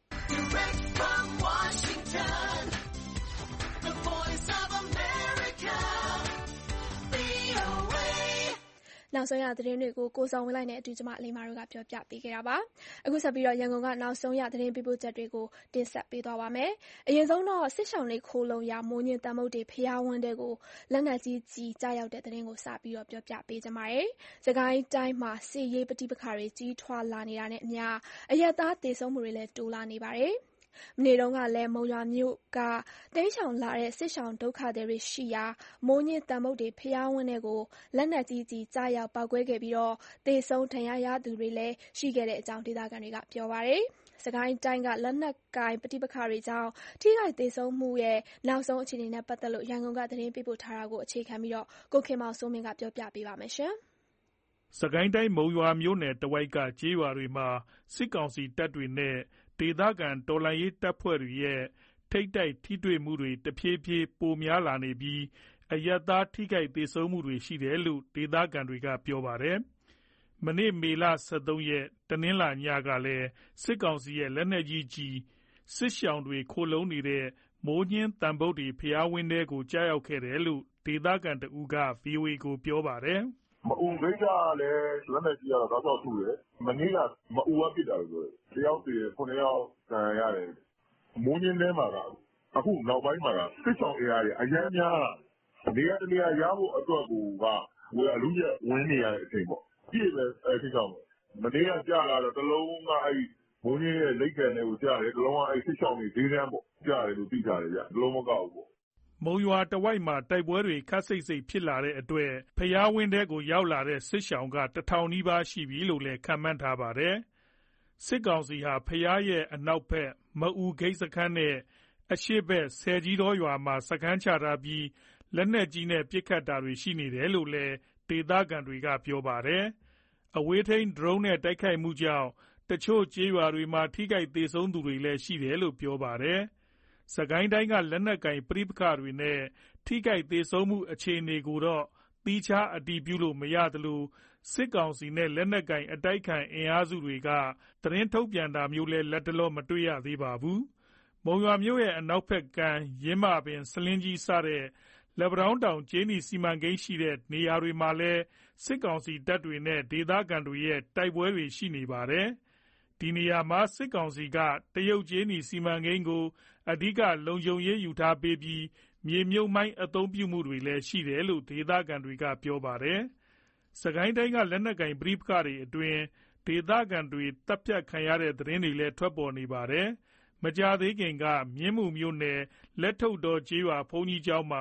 ။နောက်ဆုံးရသတင်းတွေကိုကိုဇော်ဝင်းလိုက်နဲ့အတူကျမအလိမ္မာတို့ကပြောပြပေးခဲ့တာပါ။အခုဆက်ပြီးရန်ကုန်ကနောက်ဆုံးရသတင်းပေးပို့ချက်တွေကိုတင်ဆက်ပေးသွားပါမယ်။အရင်ဆုံးတော့စစ်ရှောင်းလေးခိုလုံရာမိုးညင်းတန်မုတ်တေဖျားဝန်းတဲ့ကိုလက်နက်ကြီးကြီးကြားရောက်တဲ့သတင်းကိုစပြီးပြောပြပေးကြပါမယ်။စကိုင်းတိုင်းမှာစစ်ရေးပဋိပက္ခတွေကြီးထွားလာနေတာနဲ့အမျှအရပ်သားသေဆုံးမှုတွေလည်းတိုးလာနေပါတယ်။မနေ့တုန်းကလည်းမုံရွာမြို့ကတိမ်းရှောင်လာတဲ့စစ်ရှောင်ဒုက္ခသည်တွေရှိရာမိုးညင်းတန်မုတ်တေဖျားဝန်းတဲ့ကိုလက်နက်ကြီးကြီးကြားရောက်ပောက်ကွဲခဲ့ပြီးသေဆုံးဒဏ်ရာရသူတွေလည်းရှိခဲ့တဲ့အကြောင်းဒေသခံတွေကပြောပါတယ်။စကိုင်းတိုင်းကလက်နက်ကိုင်ပဋိပက္ခတွေကြောင့်ထိခိုက်သေဆုံးမှုရဲ့နောက်ဆုံးအခြေအနေနဲ့ပတ်သက်လို့ရန်ကုန်ကသတင်းပေးပို့ထားတာကိုအခြေခံပြီးကိုခင်မောင်စိုးမင်းကပြောပြပေးပါမယ်။စကိုင်းတိုင်းမုံရွာမြို့နယ်တဝိုက်ကကျေးရွာတွေမှာစစ်ကောင်စီတပ်တွေနဲ့ဒေသခံတော်လှန်ရေးတပ်ဖွဲ့တွေရဲ့ထိပ်တိုက်ထိတွေ့မှုတွေတဖြည်းဖြည်းပိုများလာနေပြီးအရပ်သားထိခိုက်သေဆုံးမှုတွေရှိတယ်လို့ဒေသခံတွေကပြောပါတယ်။မနေ့မေလ 13 ရက်တနင်္လာညကလည်းစစ်ကောင်စီရဲ့လက်နက်ကြီးကြီးစစ်ရှောင်တွေခိုလုံနေတဲ့မိုးညင်းတန်ဘုတ်တီဖျားဝင်းထဲကိုကြားရောက်ခဲ့တယ်လို့ဒေသခံတဦးက VOA ကိုပြောပါတယ်။မအူဂိတ်ကလည်းလက်နက်ကြီးကတော့တောက်ထုတယ်။မနေ့ကမအူကပစ်တာလို့ပြောတယ်။တယောက်သေ9 ယောက်ဒဏ်ရာရတယ်။မိုးညင်းထဲမှာကအခုနောက်ပိုင်းမှာစစ်ဆောင်အင်အားတွေအများများလာနေရာတနေရာရဖို့အတွက်ကိုကအလူကျဝင်နေရတဲ့အချိန်ပေါ့။ကြည့်ပဲစစ်ဆောင်မနေ့ကကြာလာတော့တလုံးကမိုးညင်းရဲ့လက်ကန်တွေကိုကြားတယ်တလုံးကစစ်ဆောင်တွေဒေးတန်းပေါ့ကြားတယ်လို့သိကြတယ်ဗျ။တလုံးမကောက်ဘူးပေါ့။မုံရွာတဝိုက်မှာတိုက်ပွဲတွေခပ်စိတ်စိတ်ဖြစ်လာတဲ့အတွက်ဖျားဝင်းထဲကိုရောက်လာတဲ့စစ်ရှောင်က1000 နီးပါးရှိပြီလို့လည်းခန့်မှန်းထားပါတယ်။စစ်ကောင်စီဟာဖျားရဲ့အနောက်ဘက်မအူဂိတ်စခန်းနဲ့အရှေ့ဘက်ဆယ်ကြီးတော်ရွာမှာစခန်းချထားပြီးလက်နက်ကြီးနဲ့ပစ်ခတ်တာတွေရှိနေတယ်လို့လည်းဒေသခံတွေကပြောပါတယ်။အဝေးထိန်းဒရုန်းနဲ့တိုက်ခိုက်မှုကြောင့်တချို့ကျေးရွာတွေမှာထိခိုက်သေဆုံးသူတွေလည်းရှိတယ်လို့ပြောပါတယ်။စကိုင်းတိုင်းကလက်နက်ကိုင်ပဋိပက္ခတွေနဲ့ထိခိုက်သေဆုံးမှုအခြေအနေကိုတော့သီးခြားအတည်ပြုလို့မရသလိုစစ်ကောင်စီနဲ့လက်နက်ကိုင်အတိုက်ခံအင်အားစုတွေကသတင်းထုတ်ပြန်တာမျိုးလည်းလတ်တလောမတွေ့ရသေးပါဘူး။မုံရွာမြို့ရဲ့အနောက်ဘက်ကမ်းယင်းမာပင်ဆလင်းကြီးစတဲ့လက်ပံတောင်းတောင်ကျေးနီစီမံကိန်းရှိတဲ့နေရာတွေမှာလည်းစစ်ကောင်စီတပ်တွေနဲ့ဒေသခံတွေရဲ့တိုက်ပွဲတွေရှိနေပါတယ်။ဒီနေရာမှာစစ်ကောင်စီကတရုတ်ကျေးနီစီမံကိန်းကိုအဓိကလုံခြုံရေးယူထားပေးပြီးမြေမြုပ်မိုင်းအသုံးပြုမှုတွေလည်းရှိတယ်လို့ဒေသခံတွေကပြောပါတယ်။စကိုင်းတိုင်းကလက်နက်ကိုင်ပဋိပက္ခတွေအတွင်းဒေသခံတွေတပ်ဖြတ်ခံရတဲ့သတင်းတွေလည်းထွက်ပေါ်နေပါတယ်။မကြာသေးခင်ကမြင်းမူမြို့နယ်လက်ထုတ်တော်ကျေးရွာဘုန်းကြီးကျောင်းမှာ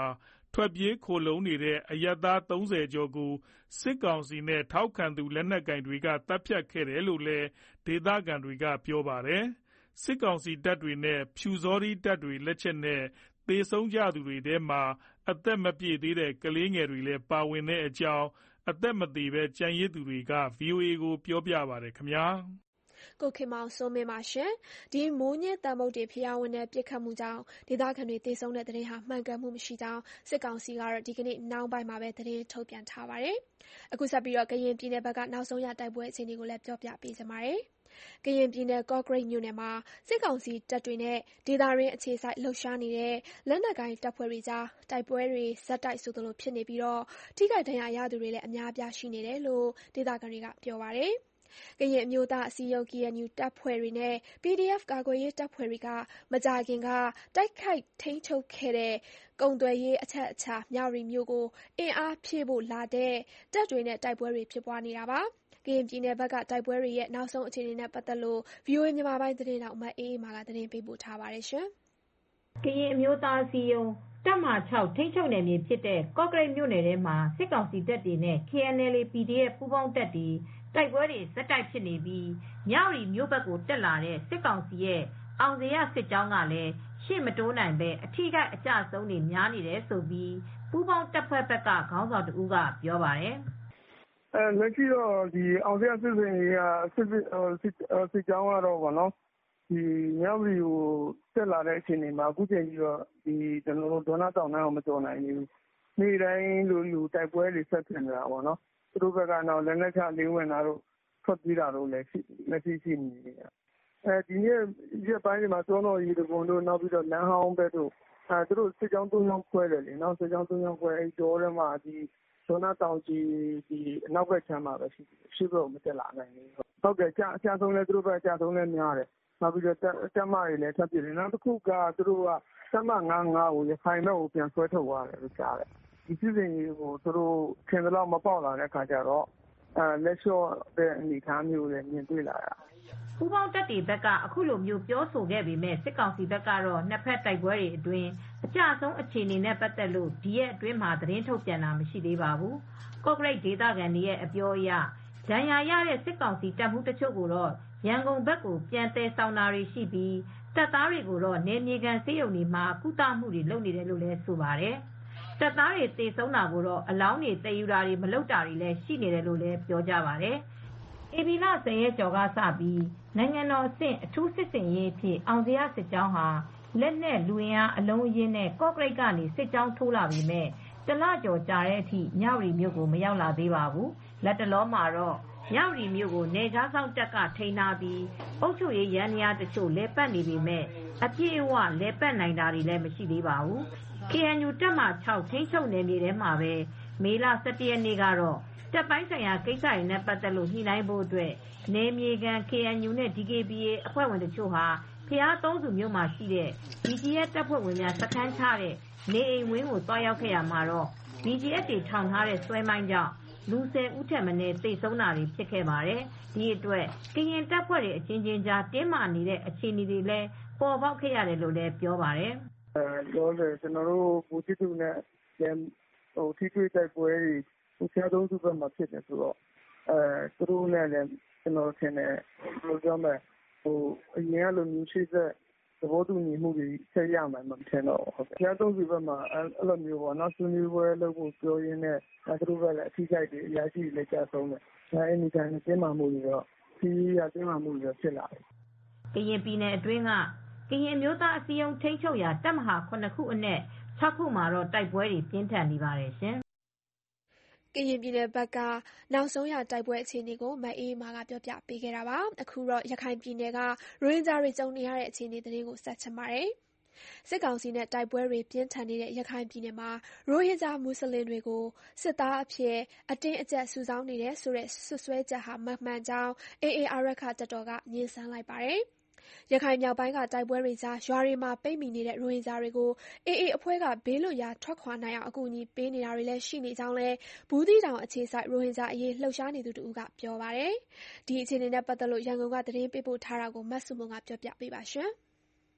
ထွက်ပြေးခိုလှုံနေတဲ့အရပ်သား30ကျော်ကိုစစ်ကောင်စီနဲ့ထောက်ခံသူလက်နက်ကိုင်တွေကသတ်ဖြတ်ခဲ့တယ်လို့လည်းဒေသခံတွေကပြောပါတယ်။စစ်ကောင်စီတပ်တွေနဲ့ဖြူစောထီးတပ်တွေလက်ချက်နဲ့သေဆုံးကြသူတွေထဲမှာအသက်မပြည့်သေးတဲ့ကလေးငယ်တွေလည်းပါဝင်တဲ့အကြောင်းအသက်မသေဘဲကျန်ရစ်သူတွေက VOA ကိုပြောပြပါတယ်ခင်ဗျာ။ကိုခင်မောင်စိုးမင်းပါရှင်။ဒီမိုးညင်းတန်မုတ်တွေဖျားဝင်တဲ့ပြစ်ခတ်မှုကြောင့်ဒေသခံတွေသေဆုံးတဲ့သတင်းဟာမှန်ကန်မှုမရှိကြောင်းစစ်ကောင်စီကတော့ဒီကနေ့နှောင်းပိုင်းမှာပဲသတင်းထုတ်ပြန်ထားပါတယ်။အခုဆက်ပြီးတော့ကရင်ပြည်နယ်ဘက်ကနောက်ဆုံးရတိုက်ပွဲအခြေအနေကိုလည်းပြောပြပေးကြပါမယ်။ကရင်ပြည်နယ်ကော့ကရိတ်မြို့နယ်မှာစစ်ကောင်စီတပ်တွေနဲ့ဒေသရင်းအခြေစိုက်လှုပ်ရှားနေတဲ့လက်နက်ကိုင်တပ်ဖွဲ့တွေကြားတိုက်ပွဲတွေဇက်တိုက်ဆိုသလိုဖြစ်နေပြီးတော့ထိခိုက်ဒဏ်ရာရသူတွေလည်းအများအပြားရှိနေတယ်လို့ဒေသခံတွေကပြောပါတယ်။ကရင်အမျိုးသားအစည်းအရုံး KNU တပ်ဖွဲ့တွေနဲ့ PDF ကာကွယ်ရေးတပ်ဖွဲ့တွေကမကြာခင်ကတိုက်ခိုက်ထိန်းချုပ်ခဲ့တဲ့ကုန်သွယ်ရေးအချက်အခြာမြဝတီမြို့ကိုအင်အားဖြည့်ဖို့လာတဲ့တပ်တွေနဲ့တိုက်ပွဲတွေဖြစ်ပွားနေတာပါ။ကရင်ပြည်နယ်ဘက်ကတိုက်ပွဲတွေရဲ့နောက်ဆုံးအခြေအနေနဲ့ပတ်သက်လို့ VOA မြန်မာပိုင်းသတင်းတောက်မအေးအေးမာကသတင်းပေးပို့ထားပါတယ်ရှင်။ကရင်အမျိုးသားအစည်းအရုံးတပ်မ6ထိန်းချုပ်နယ်မြေဖြစ်တဲ့ကော့ကရိတ်မြို့နယ်ထဲမှာစစ်ကောင်စီတပ်တွေနဲ့ KNLA PDF ပူးပေါင်းတပ်တွေတိုက်ပွဲတွေဆက်တိုက်ဖြစ်နေပြီးမြဝတီမြို့ဘက်ကိုတက်လာတဲ့စစ်ကောင်စီရဲ့အောင်ဇေယျစစ်ကြောင်းကလည်းရှေ့မတိုးနိုင်ပဲအထိခိုက်အကျဆုံးတွေများနေတယ်လို့ပူးပေါင်းတပ်ဖွဲ့ဘက်ကခေါင်းဆောင်တဦးကပြောပါတယ်။လက်ရှိတော့ဒီအောင်ဇေယျစစ်စင်ကြီးကစစ်ကြောင်းကတော့ဒီမြဝတီကိုတက်လာတဲ့အချိန်မှာအခုချိန်ကြီးတော့ဒီကျွန်တော်တို့ဒေါနာတောင်တန်းကိုမကျော်နိုင်ဘူး။နေ့တိုင်းလိုတိုက်ပွဲတွေဆက်ဖြစ်နေတာပေါ့နော်။သူတို့ဘက်ကတော့လက်နက်ချလေးဝင်တာတို့ထွက်ပြေးတာတို့လည်းရှိနေတယ်။ဒီနေ့ရက်ပိုင်းတွေမှာစောတော်ရီတကွန်တို့နောက်ပြီးတော့လမ်းဟောင်းဘက်တို့သူတို့စစ်ကြောင်း၃ကြောင်းခွဲတယ်လေ။နောက်စစ်ကြောင်း၃ကြောင်းခွဲအဲဒီတောထဲမှာဒီဒေါနာတောင်ကြီးဒီအနောက်ဘက်ခြမ်းမှာပဲရှိတယ်။ရှေ့ဘက်ကိုမတက်လာနိုင်ဘူး။ဟုတ်တယ်အကျဆုံးလဲသူတို့ဘက်အကျဆုံးလဲများတယ်။နောက်ပြီးတော့တပ်မတွေလည်းထပ်ပြတယ်။နောက်တစ်ခုကသူတို့ကတပ်မ55ကိုရခိုင်ဘက်ကိုပြန်ဆွဲထုတ်သွားတယ်လို့ကြားတယ်။ဒီစစ်စင်ကြီးကိုသူတို့ထင်သလောက်မပေါက်လာတဲ့အခါကျတော့လက်လျှော့တဲ့အနေအထားမျိုးလည်းမြင်တွေ့လာရပူးပေါင်းတပ်တွေဘက်ကအခုလိုမျိုးပြောဆိုခဲ့ပေမဲ့စစ်ကောင်စီဘက်ကတော့နှစ်ဖက်တိုက်ပွဲတွေအတွင်းအကြဆုံးအခြေအနေနဲ့ပတ်သက်လို့ဒီရက်အတွင်းမှာသတင်းထုတ်ပြန်တာမရှိသေးပါဘူး။ကော့ကရိတ်ဒေသခံတွေရဲ့အပြောအရဒဏ်ရာရတဲ့စစ်ကောင်စီတပ်မှုတချို့ကိုတော့ရန်ကုန်ဘက်ကိုပြန်သယ်ဆောင်တာတွေရှိပြီးတပ်သားတွေကိုတော့နယ်မြေခံစေယုံတွေမှာကုသမှုတွေလုပ်နေတယ်လို့လည်းဆိုပါတယ်။တပ်သားတွေသေဆုံးတာကိုတော့အလောင်းတွေတည်ယူတာတွေမလုပ်တာတွေလည်းရှိနေတယ်လို့လည်းပြောကြပါတယ်။ဧပြီလ10ရက်ကျော်ကစပြီးနိုင်ငံတော်အဆင့်အထူးစစ်စင်ရေးဖြစ်အောင်ဇေယျစစ်ကြောင်းဟာလက်နက်လူအင်အားအလုံးအရင်းနဲ့ကော့ကရိတ်ကနေစစ်ကြောင်းထိုးလာပြီးမြတလကျော်ကြာတဲ့အထိမြဝတီမြို့ကိုမရောက်လာသေးပါဘူး။လက်တလောမှာတော့မြဝတီမြို့ကိုနေကားဆောင်တပ်ကထိန်းထားပြီးအုပ်ချုပ်ရေးရန်ရာတချို့လဲပတ်နေပေမဲ့အပြည့်အဝလဲပတ်နိုင်တာတွေလည်းမရှိသေးပါဘူး။ KNU တပ်မ6ထိန်းချုပ်နယ်မြေထဲမှာပဲမေလ17ရက်နေ့ကတော့တပ်ပိုင်းဆိုင်ရာကိစ္စတွေနဲ့ပတ်သက်လို့ညှိနှိုင်းဖို့အတွက်နယ်မြေခံ KNU နဲ့ DKBA အဖွဲ့ဝင်တချို့ဟာဖျားသုံးစုမြို့မှာရှိတဲ့ BGF တပ်ဖွဲ့ဝင်များစခန်းချတဲ့နေအိမ်ဝင်းကိုတွားရောက်ခဲ့ရမှာတော့ BGF တွေထောင်ထားတဲ့ဆွဲမိုင်းကြောင့်လူ10ဦးထက်မနည်းသေဆုံးတာတွေဖြစ်ခဲ့ပါတယ်။ဒီအတွက်ကရင်တပ်ဖွဲ့တွေအချင်းချင်းကြားတင်းမာနေတဲ့အခြေအနေတွေလည်းပေါ်ပေါက်ခဲ့ရတယ်လို့လည်းပြောပါတယ်။ကျွန်တော်တို့ဘူတီတူနဲ့ထိတွေ့တိုက်ပွဲတွေဆရာသုံးစုဘက်မှာဖြစ်တယ်ဆိုတော့သူတို့နဲ့လည်းကျွန်တော်ထင်တယ်လို့ပြောမယ်အရင်ကလိုမျိုးရှိတဲ့သဘောတူညီမှုတွေဆက်ရမယ်မထင်တော့ဟုတ်ဆရာသုံးစုဘက်မှာအဲ့လိုမျိုးပေါ့နော်ဆွေးနွေးပွဲလုပ်ဖို့ပြောရင်းနဲ့သူတို့ကလည်းအထူးဆိုင်တွေအများကြီးလည်းကြာဆုံးတယ်အဲ့ဒီတိုင်းတင်းမာမှုတွေတော့တင်းမာမှုတွေဖြစ်လာတယ်ကရင်ပြည်နယ်အတွင်းကကရင်မျိုးသားအစည်းအရုံးထိန်းချုပ်ရာတပ်မဟာ9ခုအနက်6ခုမှာတော့တိုက်ပွဲတွေပြင်းထန်နေပါတယ်ရှင်ကရင်ပြည်နယ်ဘက်ကနောက်ဆုံးရတိုက်ပွဲအခြေအနေကိုမအေးမာကပြောပြပေးခဲ့တာပါအခုတော့ရခိုင်ပြည်နယ်ကရိုဟင်ဂျာတွေကြုံနေရတဲ့အခြေအနေသတင်းကိုဆက်ချင်ပါတယ်စစ်ကောင်စီနဲ့တိုက်ပွဲတွေပြင်းထန်နေတဲ့ရခိုင်ပြည်နယ်မှာရိုဟင်ဂျာမွတ်စလင်တွေကိုစစ်သားအဖြစ်အတင်းအကျပ်စုဆောင်းနေတဲ့ဆိုတဲ့ဆွဆွဲချက်ဟာမမှန်ကြောင်း AA အာရက္ခတပ်တော်ကညှင်းဆန်လိုက်ပါတယ်ရခိုင်မြောက်ပိုင်းကတိုက်ပွဲတွေကြားရွာတွေမှာပိတ်မိနေတဲ့ရိုဟင်ဂျာတွေကို AA အဖွဲ့ကဘေးလွတ်ရာထွက်ခွာနိုင်အောင်အကူအညီပေးနေတာတွေလည်းရှိနေကြောင်းလည်းဘူးသီးတောင်အခြေစိုက်ရိုဟင်ဂျာအရေးလှုပ်ရှားနေသူတဦးကပြောပါတယ်။ဒီအခြေအနေနဲ့ပတ်သက်လို့ရန်ကုန်ကသတင်းပေးပို့ထားတာကိုမဆုမွန်ကပြောပြပေးပါရှင်။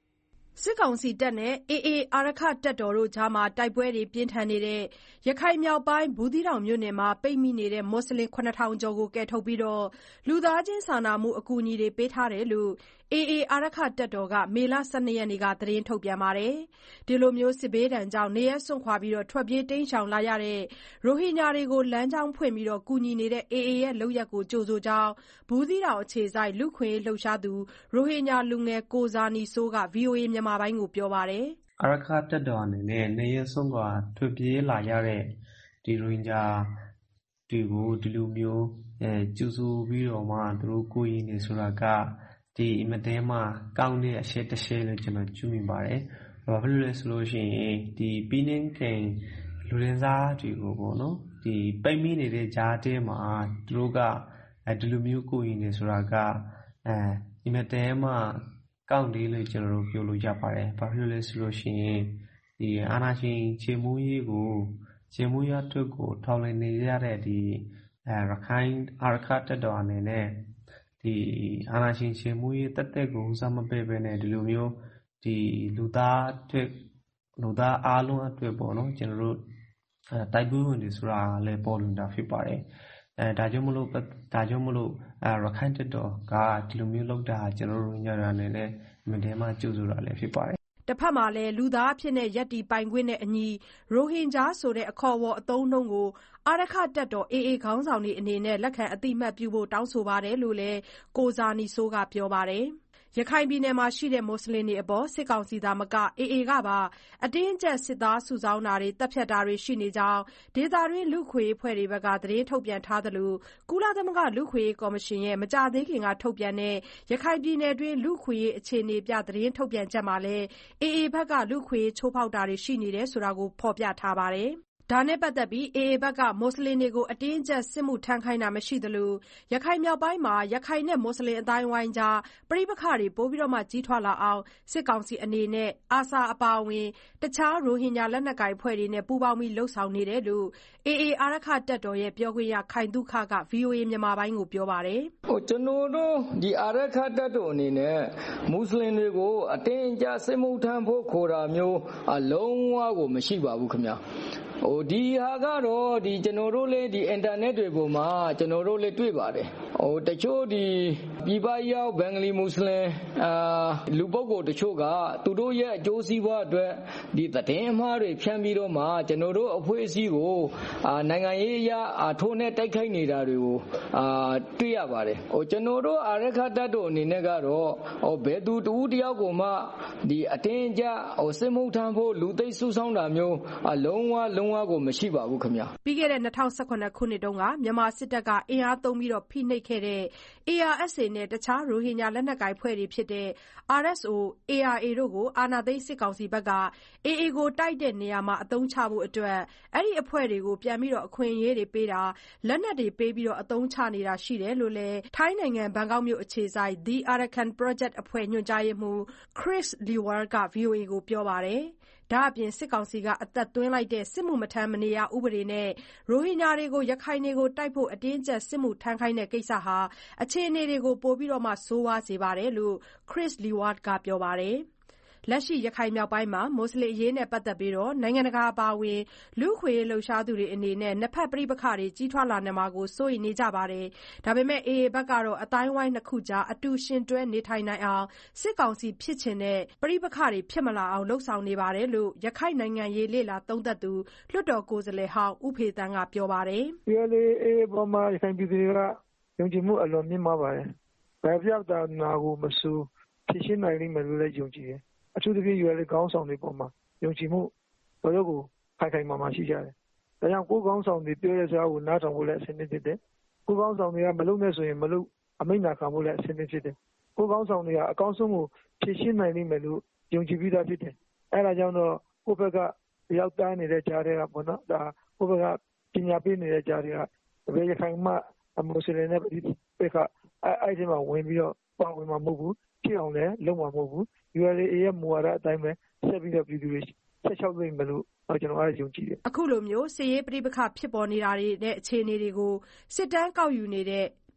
စစ်ကောင်စီတပ်နဲ့ AA အာရက္ခတပ်တော်တို့ကြားတိုက်ပွဲတွေပြင်းထန်နေတဲ့ရခိုင်မြောက်ပိုင်းဘူးသီးတောင်မြို့နယ်မှာပိတ်မိနေတဲ့မွတ်ဆလင် 7,000 ကျော်ကိုကယ်ထုတ်ပြီးလူသားချင်းစာနာမှုအကူအညီတွေပေးထားတယ်လို့ AA အာရက္ခတပ်တော်ကမေလ 12 ရက်နေ့ကသတင်းထုတ်ပြန်ပါတယ်။ ဒီလိုစစ်ဘေးဒဏ်ကြောင့်နေရပ်စွန့်ခွာထွက်ပြေးတိမ်းရှောင်လာရတဲ့ရိုဟင်ဂျာတွေကိုလမ်းကြောင်းဖွင့်ကူညီနေတဲ့ AA ရဲ့လုပ်ရပ်ကိုကြိုဆိုကြောင်းဘူးသီးတောင်အခြေစိုက်လူ့အခွင့်အရေးလှုပ်ရှားသူရိုဟင်ဂျာလူငယ်ကိုဇာနည်စိုးက VOA မြန်မာပိုင်းကိုပြောပါတယ်။ "အာရက္ခတပ်တော်အနေနဲ့နေရပ်စွန့်ခွာထွက်ပြေးလာရတဲ့ဒီရိုဟင်ဂျာတွေကိုဒီလိုမျိုးကြိုဆိုပြီးတော့မှသူတို့ကူညီနေဆိုတာကဒီအင်မတန်မှကောင်းတဲ့အချက်တစ်ချက်လို့ကျွန်တော်ကြည့်မိပါတယ်။ဘာဖြစ်လို့လဲဆိုလို့ရှိရင်ဒီပြည်နှင်းခင်လူရင်းစားတွေကိုပေါ့နော်ဒီပိတ်မိနေတဲ့ကြားထဲမှာသူတို့ကဒီလိုမျိုးကူညီနေဆိုတာကအင်မတန်မှကောင်းတယ်လို့ကျွန်တော်တို့ပြောလို့ရပါတယ်။ဘာဖြစ်လို့လဲဆိုလို့ရှိရင်ဒီအာဏာရှင်ချေမှုန်းရေးအတွက်ကိုထောက်လှမ်းနေရတဲ့ဒီရခိုင်အာရက္ခတပ်တော်အနေနဲ့ဒီအာဏာရှင်ချေမှုန်းရေးတက်ကိုဦးစားမပေးဘဲနဲ့ဒီလိုမျိုးဒီလူသားအားလုံးအတွက်ပေါ့နော်ကျွန်တော်တို့တိုက်ပွဲဝင်နေဆိုတာလည်းပေါ်လွင်တာဖြစ်ပါတယ်။ဒါကြောင့်မလို့ရခိုင်တပ်တော်ကဒီလိုမျိုးလုပ်တာကျွန်တော်တို့ညရအနေနဲ့မင်းတဲမှကြိုးဆိုတာလည်းဖြစ်ပါတယ်။တစ်ဖက်မှာလည်းလူသားအဖြစ်နဲ့ရပ်တည်ပိုင်ခွင့်နဲ့အညီရိုဟင်ဂျာဆိုတဲ့အခေါ်အဝေါ်အသုံးအနှုန်းကိုအာရက္ခတပ်တော် AA ခေါင်းဆောင်တွေအနေနဲ့လက်ခံအသိအမှတ်ပြုဖို့တောင်းဆိုပါတယ်လို့လည်းကိုဇာနည်စိုးကပြောပါတယ်။ရခိုင်ပြည်နယ်မှာရှိတဲ့မွတ်ဆလင်တွေအပေါ်စစ်ကောင်စီသာမက AA ကပါအတင်းအကျပ်စစ်သားစုဆောင်းတာတွေတပ်ဖြတ်တာတွေရှိနေကြောင်းဒေသတွင်းလူ့အခွင့်အရေးအဖွဲ့တွေဘက်ကသတင်းထုတ်ပြန်ထားသလိုကုလသမဂ္ဂလူ့အခွင့်အရေးကော်မရှင်ရဲ့မကြာသေးခင်ကထုတ်ပြန်တဲ့ရခိုင်ပြည်နယ်တွင်းလူ့အခွင့်အရေးအခြေအနေပြသတင်းထုတ်ပြန်ချက်မှာလည်း AA ဘက်ကလူ့အခွင့်အရေးချိုးဖောက်တာတွေရှိနေတယ်ဆိုတာကိုဖော်ပြထားပါတယ်။ဒါနဲ့ပတ်သက်ပြီး AA ဘက်ကမွတ်ဆလင်တွေကိုအတင်းအကျပ်စစ်မှုထမ်းခိုင်းတာမရှိသလိုရခိုင်မြောက်ပိုင်းမှာရခိုင်နဲ့မွတ်ဆလင်အသိုင်းအဝိုင်းကြားပဋိပက္ခတွေပိုကြီးထွားလာအောင်စစ်ကောင်စီအနေနဲ့ ARSA အပါအဝင်တခြားရိုဟင်ဂျာလက်နက်ကိုင်အဖွဲ့တွေနဲ့ပူးပေါင်းပြီးလုပ်ဆောင်နေတယ်လို့ AA အာရက္ခတပ်တော်ရဲ့ပြောခွင့်ရခိုင်သုခက VOA မြန်မာပိုင်းကိုပြောပါတယ်။ကျွန်တော်တို့ဒီအာရက္ခတပ်တော်အနေနဲ့မွတ်ဆလင်တွေကိုအတင်းအကျပ်စစ်မှုထမ်းဖို့ခေါ်တာမျိုးလုံးဝကိုမရှိပါဘူးခင်ဗျာ။ဒီဟာကတော့ကျွန်တော်တို့လည်းအင်တာနက်တွေပေါ်မှာကျွန်တော်တို့လည်းတွေ့ပါတယ်။တချို့ပြည်ပရောက်ဘင်္ဂလီမွတ်ဆလင်လူပုဂ္ဂိုလ်တချို့ကသူတို့ရဲ့အကျိုးစီးပွားအတွက်သတင်းအမှားတွေဖြန့်ပြီးတော့မှကျွန်တော်တို့အဖွဲ့အစည်းကိုနိုင်ငံရေးအရထိုးနဲ့တိုက်ခိုက်နေတာတွေကိုတွေ့ရပါတယ်။ကျွန်တော်တို့အာရက္ခတပ်တော်အနေနဲ့ကတော့ဘယ်သူတူတယောက်ကိုမှအတင်းအကျပ်စစ်မှုထမ်းဖို့လူသိစုဆောင်းတာမျိုးလုံးဝကိုမရှိပါဘူးခင်ဗျာ။ပြီးခဲ့တဲ့2018ခုနှစ်တုန်းကမြန်မာစစ်တပ်ကအင်အားသုံးပြီးဖိနှိပ်ခဲ့တဲ့ ARSA နဲ့တခြားရိုဟင်ဂျာလက်နက်ကိုင်အဖွဲ့တွေဖြစ်တဲ့ RSO ARA တို့ကိုအာဏာသိမ်းစစ်ကောင်စီဘက်က AA ကိုတိုက်တဲ့နေရာမှာအသုံးချဖို့အတွက်အဲဒီအဖွဲ့တွေကိုပြန်ပြီးအခွင့်အရေးတွေပေးတာလက်နက်တွေပေးပြီးအသုံးချနေတာရှိတယ်လို့လည်းထိုင်းနိုင်ငံဘန်ကောက်မြို့အခြေစိုက် The Arakan Project အဖွဲ့ညွှန်ကြားရေးမှူး Chris Lewald က VOA ကိုပြောပါတယ်။ဒါအပြင်စစ်ကောင်စီကအသက်သွင်းလိုက်တဲ့စစ်မှုမထမ်းမနေရဥပဒေနဲ့ရိုဟင်ဂျာတွေကိုရခိုင်တွေကိုတိုက်ဖို့အတင်းအကျပ်စစ်မှုထမ်းခိုင်းတဲ့ကိစ္စဟာအခြေအနေတွေကိုပိုပြီးဆိုးဝါးစေပါတယ်လို့ Chris Lewald ကပြောပါတယ်။လက်ရှိရခိုင်မြောက်ပိုင်းမှာမွတ်ဆလင်အရေးနဲ့ပတ်သက်ပြီးနိုင်ငံတကာအပါအဝင်လူ့အခွင့်အရေးလှုပ်ရှားသူတွေအနေနဲ့နှစ်ဖက်ပဋိပက္ခတွေကြီးထွားလာနိုင်မှာကိုစိုးရိမ်နေကြပါတယ်။ဒါပေမဲ့ AA ဘက်ကတော့အတိုင်းဝိုင်းနှစ်ခုကြားအတူရှင်တွဲနေထိုင်နိုင်အောင်စစ်ကောင်စီဖြစ်ချင်တဲ့ပဋိပက္ခတွေဖြစ်မလာအောင်လုပ်ဆောင်နေပါတယ်လို့ရခိုင်နိုင်ငံရေးလေ့လာသုံးသပ်သူလွှတ်တော်ကိုယ်စားလှယ်ဟောင်းဦးဖေသန်းကပြောပါတယ်။ AA ပေါ်မှာရခိုင်ပြည်သူတွေကယုံကြည်မှုအလွန်မြင့်မားပါတယ်။ဘယ်ပြောက်တာနာကိုမဆိုဖြည့်ရှင်းနိုင်လိမ့်မယ်လို့လည်းယုံကြည်တယ်။အထူးသဖြင့်ULAခေါင်းဆောင်တွေပေါ်မှာယုံကြည်မှုတော်တော်ကိုခိုင်မာရှိကြတယ်။ဒါကြောင့်ကိုယ်ခေါင်းဆောင်တွေပြောတဲ့စကားကိုနားထောင်ဖို့လည်းအဆင်သင့်ဖြစ်တယ်။ကိုယ်ခေါင်းဆောင်တွေကမလုပ်နဲ့ဆိုရင်မလုပ်အမိန့်နာခံဖို့လည်းအဆင်သင့်ဖြစ်တယ်။ကိုယ်ခေါင်းဆောင်တွေကအကောင်းဆုံးကိုဖြည့်ရှင်းနိုင်လိမ့်မယ်လို့ယုံကြည်ပြီးသားဖြစ်တယ်။အဲဒါကြောင့်တော့ကိုယ့်ဘက်ကရောက်သားနေတဲ့ကြားတွေကပေါ့နော်ဒါကိုယ့်ဘက်ကပညာပေးနေတဲ့ကြားတွေကဘယ်ရခိုင်မှမွတ်ဆလင်နဲ့ဒီဘက်ကအဲ့ဒီမှာဝင်ပြီးတော့ပါဝင်မှာမဟုတ်ဘူးဖြစ်အောင်လည်းလုပ်မှာမဟုတ်ဘူးULAရဲ့မူဝါဒအတိုင်းပဲဆက်ပြီးတော့ပြည်သူတွေဆက်ချောက်သိမ့်မယ်လို့ကျွန်တော်အားယုံကြည်တယ်အခုလိုမျိုးစစ်ရေးပဋိပက္ခဖြစ်ပေါ်နေတာတွေနဲ့အခြေအနေတွေကိုစစ်တမ်းကောက်ယူနေတဲ့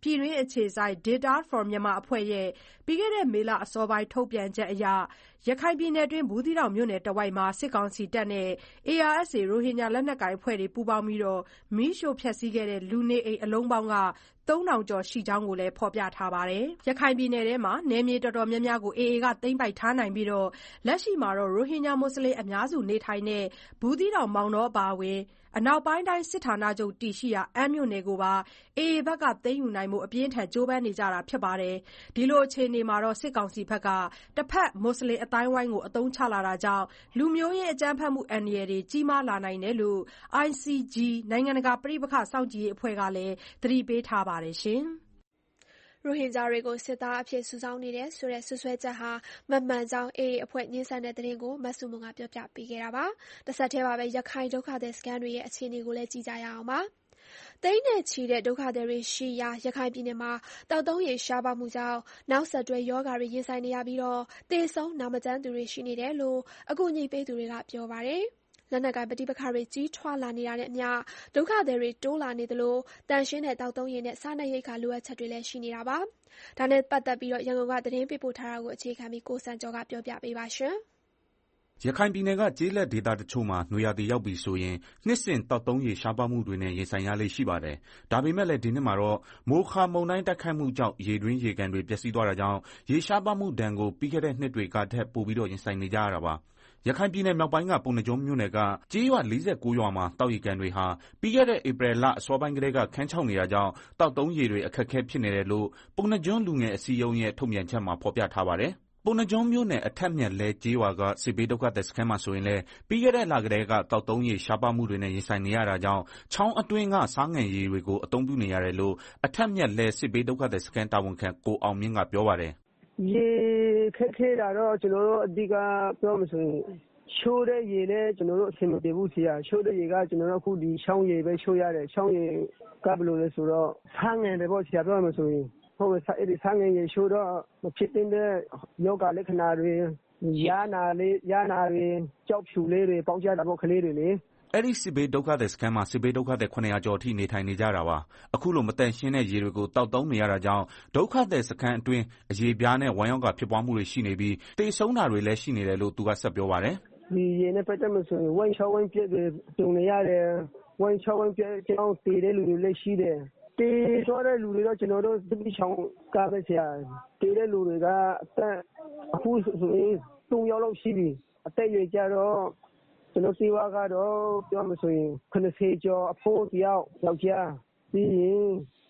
ပြည်တွင်းအခြေစိုက် Data for Myanmar အဖွဲ့ရဲ့ပြီးခဲ့တဲ့မေလအစောပိုင်းထုတ်ပြန်ချက်အရရခိုင်ပြည်နယ်တွင်းဘူးသီးတောင်မြို့နယ်တဝိုက်မှာစစ်ကောင်စီတပ်နဲ့ ARSA ရိုဟင်ဂျာလက်နက်ကိုင်အဖွဲ့တွေပူးပေါင်းပြီးမီးရှို့ဖျက်ဆီးခဲ့တဲ့လူနေအိမ်အလုံးပေါင်းက 3000 ကျော်ရှိကြောင်းကိုလည်းဖော်ပြထားပါတယ်။ရခိုင်ပြည်နယ်ထဲမှာနယ်မြေတော်တော်များများကို AA ကသိမ်းပိုက်ထားနိုင်ပြီးလက်ရှိမှာရိုဟင်ဂျာမွတ်စလင်အများစုနေထိုင်တဲ့ဘူးသီးတောင်မောင်တောအပါအဝင်အနောက်ပိုင်းတိုင်းစစ်ဌာနချုပ်တည်ရှိရာအမ်းမြို့နယ်ကိုပါ AA ဘက်ကသိမ်းယူနိုင်မှုအပြင်းထန်ကြိုးပမ်းနေကြတာဖြစ်ပါတယ်။ဒီလိုအခြေအနေမှာစစ်ကောင်စီဘက်ကတစ်ဖက်မွတ်စလင်အတိုင်းဝိုင်းကိုအသုံးချလာတာကြောင့်လူမျိုးရေးအကြမ်းဖက်မှုအန္တရာယ်တွေကြီးမားလာနိုင်တယ်လို့ ICG နိုင်ငံတကာပဋိပက္ခစောင့်ကြည့်ရေးအဖွဲ့ကလည်းသတိပေးထားပါတယ်။ရိုဟင်ဂျာတွေကိုစစ်သားအဖြစ်စုဆောင်းနေတယ်ဆိုတဲ့စွပ်စွဲချက်ဟာမမှန်ကြောင်း AA အဖွဲ့ငြင်းဆန်တဲ့သတင်းကိုမဆုမွန်ကပြောပြပေးခဲ့တာပါ။တစ်ဆက်တည်းပါပဲရခိုင်ဒုက္ခသည်စခန်းတွေရဲ့အခြေအနေကိုလည်းကြည့်ကြရအောင်ပါ။သိန်းနဲ့ချီတဲ့ဒုက္ခသည်တွေရှိရာရခိုင်ပြည်နယ်မှာတောက်သုံးရေရှားပါမှုကြောင့်နောက်ဆက်တွဲရောဂါတွေရင်ဆိုင်နေရပြီးသေဆုံးနာမကျန်းသူတွေရှိနေတယ်လို့အကူအညီပေးသူတွေကပြောပါတယ်။လက်နက်ကိုင်ပဋိပက္ခတွေကြီးထွားလာနေတာနဲ့အမျှဒုက္ခသည်တွေတိုးလာနေသလိုတန်ရှင်းတဲ့တောက်သုံးရေနဲ့စားနပ်ရိက္ခာလိုအပ်ချက်တွေလည်းရှိနေတာပါ။ဒါနဲ့ပတ်သက်ပြီးရန်ကုန်ကသတင်းပေးပို့ထားတာကိုအခြေခံပြီးကိုစံကျော်ကပြောပြပေးပါရှင်။ရခိုင်ပြည်နယ်ကကျေးလက်ဒေသတချို့မှာနွေရာသီရောက်ပြီဆိုရင်နှစ်စဉ်သောက်သုံးရေရှားပါးမှုတွေနဲ့ရင်ဆိုင်ရလေ့ရှိပါတယ်။ဒါပေမဲ့လည်းဒီနှစ်မှာတော့မိုခါမုန်တိုင်းတိုက်ခတ်မှုကြောင့်ရေတွင်းရေကန်တွေပျက်စီးသွားတာကြောင့်ရေရှားပါးမှုဒဏ်ကိုပြီးခဲ့တဲ့နှစ်တွေကထက်ပိုပြီးရင်ဆိုင်နေကြရတာပါ။ရခိုင်ပြည်နယ်မြောက်ပိုင်းကပုဏ္ဏားကျွန်းမြို့နယ်ကကျေးရွာ49ရွာမှာတောက်ရေကန်တွေဟာပြီးခဲ့တဲ့ဧပြီလအစောပိုင်းကတည်းကခန်းခြောက်နေတာကြောင့်တောက်သုံးရေတွေအခက်အခဲဖြစ်နေတယ်လို့ပုဏ္ဏားကျွန်းလူငယ်အစည်းအရုံးရဲ့ထုတ်ပြန်ချက်မှာဖော်ပြထားပါတယ်။ပုဏ္ဏားကျွန်းမြို့နယ်အထက်မြက်လဲကျေးရွာကစစ်ဘေးဒုက္ခသည်စခန်းမှာဆိုရင်လည်းပြီးခဲ့တဲ့လကတည်းကတောက်သုံးရေရှားပါးမှုတွေနဲ့ရင်ဆိုင်နေရတာကြောင့်ချောင်းအတွင်းကစားငံရေတွေကိုအသုံးပြုနေရတယ်လို့အထက်မြက်လဲစစ်ဘေးဒုက္ခသည်စခန်းတာဝန်ခံကိုအောင်မြင့်ကပြောပါတယ်။ရေခက်ခဲတာတော့ကျွန်တော်တို့အဓိကပြောမှဆိုရင်ချိုးတဲ့ရေလည်းကျွန်တော်တို့အဆင်မပြေဘူးဆရာချိုးတဲ့ရေကကျွန်တော်တို့အခုဒီချောင်းရေပဲချိုးရတယ်ချောင်းရေကဘယ်လိုလဲဆိုတော့ဆန်းငယ်တယ်ပေါ့ဆရာပြောမှဆိုရင်ဟုတ်ကဲ့အဲ့ဒီဆန်းငယ်ရေချိုးတော့မဖြစ်တဲ့ယောဂလက္ခဏာတွေယာနာတွေကြောက်ဖြူလေးတွေပေါက်ကြတာပေါ့ကလေးတွေလေအဲ့ဒီစစ်ဘေးဒုက္ခသည်စခန်းမှာစစ်ဘေးဒုက္ခသည်900ကျော်အထိနေထိုင်နေကြတာပါအခုလိုမတန်ရှင်းတဲ့ရေတွေကိုတောက်သုံးနေရတာကြောင့်ဒုက္ခသည်စခန်းအတွင်းအရေပြားနဲ့ဝမ်းရောဂါဖြစ်ပွားမှုတွေရှိနေပြီးသေဆုံးတာတွေလည်းရှိနေတယ်လို့သူကဆက်ပြောပါတယ်ဒီရေနဲ့ပတ်သက်မှဆိုရင်ဝမ်းချောင်းဝမ်းပြည့်တွေတုံနေရတယ်ဝမ်းချောင်းဝမ်းပြည့်ကြောင်းတည်တဲ့လူတွေလည်းရှိတယ်တည်သွားတဲ့လူတွေတော့ကျွန်တော်တို့တပိချောင်းကပဲဆရာတည်တဲ့လူတွေကအသက်အခုဆိုရင်3ယောက်လောက်ရှိပြီအသက်ရွယ်ကြတော့ကျွန်တော်စီဝါကတော့ပြောမှဆိုရင်90ကျော်အဖိုးတယောက်ယောက်ျားပြီးရင်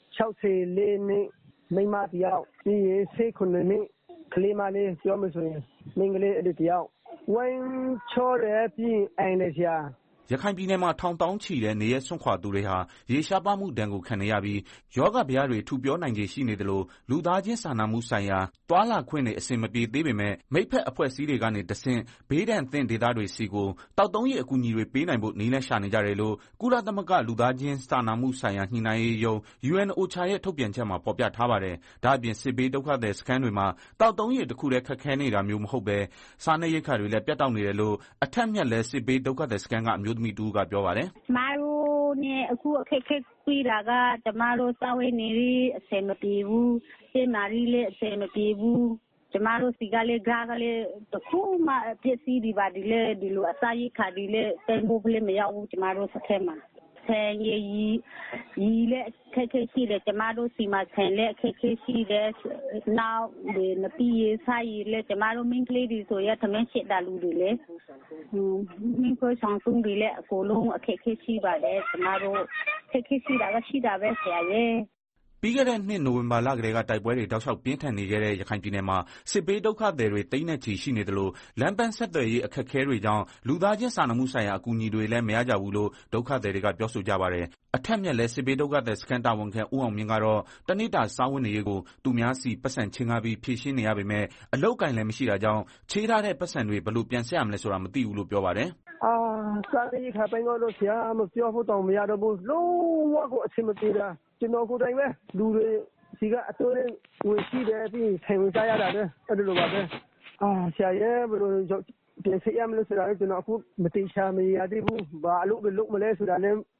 64နှစ်မိန်းမတယောက်ပြီးရင်19နှစ်ကလေးမလေးပြောမှဆိုရင်မိန်းကလေးတယောက်ဝင်းချောတဲ့ပြီးအိုင်လည်းရှာရခိုင်ပြည်နယ်မှာထောင်တောင်းချီတဲ့နေရစွန့်ခွာသူတွေဟာရေရှားပါမှုဒဏ်ကိုခံနေရပြီးယောဂဗျာတွေထူပြောနိုင်ခြေရှိနေတယ်လို့လူသားချင်းစာနာမှုဆိုင်ရာတွာလာခွင့်တွေအစင်မပြေသေးပေမဲ့မိဖက်အဖွဲ့အစည်းတွေကနေတဆင့်ဘေးဒဏ်သင့်ဒေသတွေစီကိုတောက်သုံးရေအကူအညီတွေပေးနိုင်ဖို့နည်းလမ်းရှာနေကြတယ်လို့ကုလသမဂ္ဂလူသားချင်းစာနာမှုဆိုင်ရာညှိနှိုင်းရေးရုံး UNOCHA ရဲ့ထုတ်ပြန်ချက်မှာဖော်ပြထားပါတယ်။ဒါ့အပြင်စစ်ဘေးဒုက္ခသည်စခန်းတွေမှာတောက်သုံးရေတစ်ခုတည်းခက်ခဲနေတာမျိုးမဟုတ်ပဲစားနပ်ရိက္ခာတွေလည်းပြတ်တောက်နေတယ်လို့အထက်မြက်လဲစစ်ဘေးဒုက္ခသည်စခန်းကအမျိုးသမီးတူကပြောပါတယ်ကျမတို့နဲ့အခုအခက်အခဲတွေ့တာကကျမတို့စာဝေးနေပြီးအဆင်မပြေဘူးရှင်းမာရီလည်းအဆင်မပြေဘူးကျမတို့စီကလည်းဂါကလည်းတခုမှပြည့်စည်ဒီပါဒီလေဒီလိုအစာရိတ်ခါဒီလေတန်ဖို့လည်းမရောက်ဘူးကျမတို့စခန်းမှာဆန်ရည်လည်းအခက်အခဲရှိတယ်ကျမတို့စီမှာဆန်လည်းအခက်အခဲရှိတယ်နောက်ဒီနပီးရေးဆိုင်လည်းကျမတို့မင်းကလေးတွေဆိုရသမင်းရှိတာလူတွေလေမင်းကိုဆောင်ဆုံးတွေလည်းအကုန်လုံးအခက်အခဲရှိပါတယ်ကျမတို့အခက်အခဲရှိတာကရှိတာပဲဆရာရဲ့ပြီးခဲ့တဲ့နှစ်နိုဝင်ဘာလကတည်းကတိုက်ပွဲတွေတောက်လျှောက်ပြင်းထန်နေခဲ့တဲ့ရခိုင်ပြည်နယ်မှာစစ်ဘေးဒုက္ခသည်တွေသိန်းနဲ့ချီရှိနေတယ်လို့လမ်းပန်းဆက်သွယ်ရေးအခက်အခဲတွေကြောင့်လူသားချင်းစာနာမှုဆိုင်ရာအကူအညီတွေလည်းမရကြဘူးလို့ဒုက္ခသည်တွေကပြောဆိုကြပါတယ်။အထက်မြက်လဲစစ်ဘေးဒုက္ခသည်စခန်းတာဝန်ခံဦးအောင်မြင့်ကတော့တနေ့တာစားဝတ်နေရေးကိုသူများစီပတ်စံချင်းကားပြီးဖြည့်ရှင်းနေရပေမဲ့အလုပ်ကင်လည်းမရှိတာကြောင့်ချေးထားတဲ့ပတ်စံတွေဘယ်လိုပြန်ဆက်ရမလဲဆိုတာမသိဘူးလို့ပြောပါတယ်စားနပ်ရိက္ခာပိုင်းကတော့ဆရာမပြောဖို့တောင်မရတော့ဘူးလုံးဝကိုအဆင်မပြေတာကျွန်တော်ကိုယ်တိုင်ပဲလူတွေစီကအတိုးနဲ့ဝင်ရှိတယ်ပြီးထိုင်ဝင်စားရတာပဲအဲ့လိုပါပဲဆရာရဲ့ဘယ်လိုပြန်ဆက်ရမလဲဆိုတာလည်းကျွန်တော်အခုမတိချာမရသေးဘူးဘာအလုပ်လုပ်မလဲဆိုတာလည်း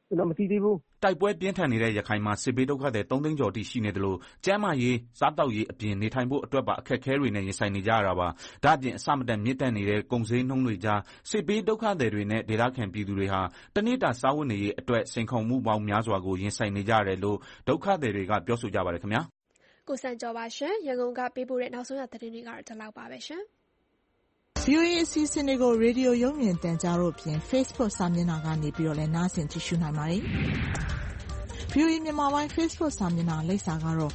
ကျွန်တော်မသိသေးဘူးတိုက်ပွဲပြင်းထန်နေတဲ့ရခိုင်မှာစစ်ဘေးဒုက္ခသည်3သိန်းကျော်တိရှိနေတယ်လို့ကျန်းမာရေးစားတောက်ရေးအပြင်နေထိုင်ဖို့အတွက်ပါအခက်အခဲတွေနဲ့ရင်ဆိုင်နေကြရတာပါဒါ့အပြင်အစမတန်မြင့်တက်နေတဲ့ကုန်စည်နှုန်းတွေကြားစစ်ဘေးဒုက္ခသည်တွေနဲ့ဒေသခံပြည်သူတွေဟာတနေ့တာစားဝတ်နေရေးအတွက်စိန်ခေါ်မှုပေါင်းများစွာကိုရင်ဆိုင်နေကြရတယ်လို့ဒုက္ခသည်တွေကပြောဆိုကြပါတယ်ခင်ဗျာကိုစံကျော်ပါရှင်ရန်ကုန်ကပေးပို့တဲ့နောက်ဆုံးရသတင်းတွေကတော့ဒီလောက်ပါပဲရှင် VOA အစီအစဉ်တွေကိုရေဒီယိုရုပ်မြင်သံကြားတို့ဖြင့် Facebook စာမျက်နှာကနေပြီးတော့လည်းနားဆင်ကြည့်ရှုနိုင်ပါတယ်။ VOA မြန်မာပိုင်း Facebook စာမျက်နှာလိပ်စာကတော့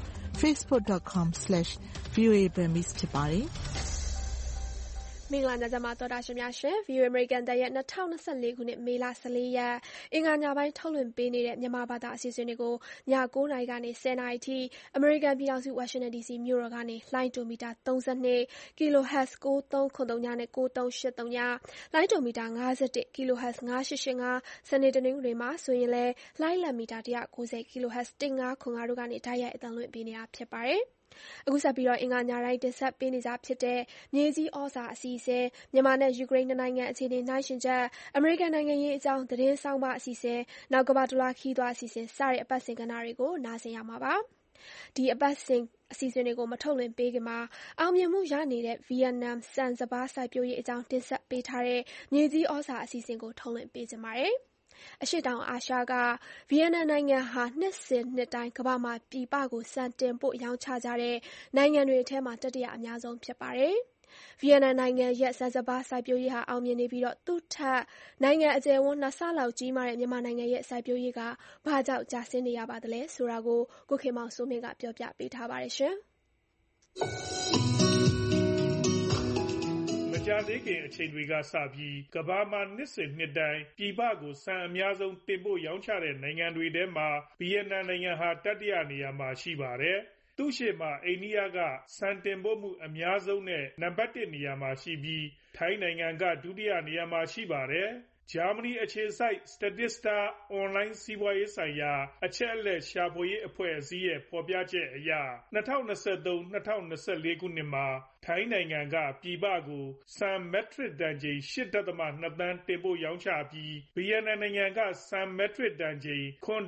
facebook.com/voaburmese ဖြစ်ပါတယ်။မင်္ဂလာညချမ်းပါတော်တာရှင်များရှင် VOA American တရဲ့2024ခုနှစ်မေလ14ရက်အင်္ဂါညပိုင်းထုတ်လွှင့်ပေးနေတဲ့မြန်မာဘာသာအစီအစဉ်တွေကိုည9:00နာရီကနေ10:00နာရီထိအမေရိကန်ပြည်ထောင်စု Washington DC မြို့တော်ကနေလိုင်းဒိုမီတာ32 kHz 9303နဲ့9383ညလိုင်းဒိုမီတာ51 kHz 9885စနေတနင်္ဂနွေမှာဆိုရင်လည်းလိုင်းလံမီတာ190 kHz 1505တို့ကနေတိုက်ရိုက်အသံလွှင့်ပေးနေတာဖြစ်ပါတယ်အခုဆက်ပြီးတော့အင်္ဂါညတိုင်းတင်ဆက်ပေးနေကြဖြစ်တဲ့မြေကြီးဩဇာအစီအစဉ်မြန်မာနဲ့ယူကရိန်းနိုင်ငံအခြေအနေနှိုင်းယှဉ်ချက်အမေရိကန်နိုင်ငံရေးအကြောင်းသတင်းဆောင်ပါအစီအစဉ်နောက်ကမ္ဘာတလွှာခီးသွွားအစီအစဉ်စတဲ့အပတ်စဉ်ကဏ္ဍတွေကိုနားဆင်ရမှာပါဒီအပတ်စဉ်အစီအစဉ်တွေကိုမထုတ်လွှင့်ပေးခင်မှာအောင်မြင်မှုရနေတဲ့ဗီယက်နမ်စံစပါးစိုက်ပျိုးရေးအကြောင်းတင်ဆက်ပေးထားတဲ့မြေကြီးဩဇာအစီအစဉ်ကိုထုတ်လွှင့်ပေးကြပါမယ်အရှေ့တောင်အာရှကဗီယက်နမ်နိုင်ငံဟာနှစ်စဉ်နှစ်တိုင်းကမ္ဘာမှာပြည်ပကိုစံတင်ပို့ရောင်းချကြတဲ့နိုင်ငံတွေထဲမှာတတိယအများဆုံးဖြစ်ပါတယ်။ဗီယက်နမ်နိုင်ငံရဲ့စံစပါးစိုက်ပျိုးရေးဟာအောင်မြင်နေပြီးသူ့ထက်နိုင်ငံအကျယ်ဝန်း2ဆလောက်ကြီးမားတဲ့မြန်မာနိုင်ငံရဲ့စိုက်ပျိုးရေးကဘာကြောင့်ကျဆင်းနေရပါသလဲဆိုတာကိုကိုခင်မောင်စိုးမင်းကပြောပြပေးထားပါတယ်ရှင်။ကြာသေးခင်အချိန်တွေကစပြီးကမ္ဘာမှာနှစ်စဉ်နှစ်တိုင်းပြည်ပကိုဆန်အများဆုံးတင်ပို့ရောင်းချတဲ့နိုင်ငံတွေထဲမှာဗီယက်နမ်နိုင်ငံဟာတတိယနေရာမှာရှိပါတယ်။သူ့ရှေ့မှာအိန္ဒိယကဆန်တင်ပို့မှုအများဆုံးနဲ့နံပါတ်1နေရာမှာရှိပြီးထိုင်းနိုင်ငံကဒုတိယနေရာမှာရှိပါတယ်။ဂျာမနီအခြေစိုက် Statista အွန်လိုင်းစီးပွားရေးဆိုင်ရာအချက်အလက်ရှာဖွေရေးအဖွဲ့အစည်းရဲ့ဖော်ပြချက်အရ2023-2024 ခုနှစ်မှာထိုင်းနိုင်ငံကပြည်ပကိုဆန်မက်ထရစ်တန်ချိန် 8.2 သန်းတင်ပို့ရောင်းချပြီးဗီယက်နမ်နိုင်ငံကဆန်မက်ထရစ်တန်ချိန်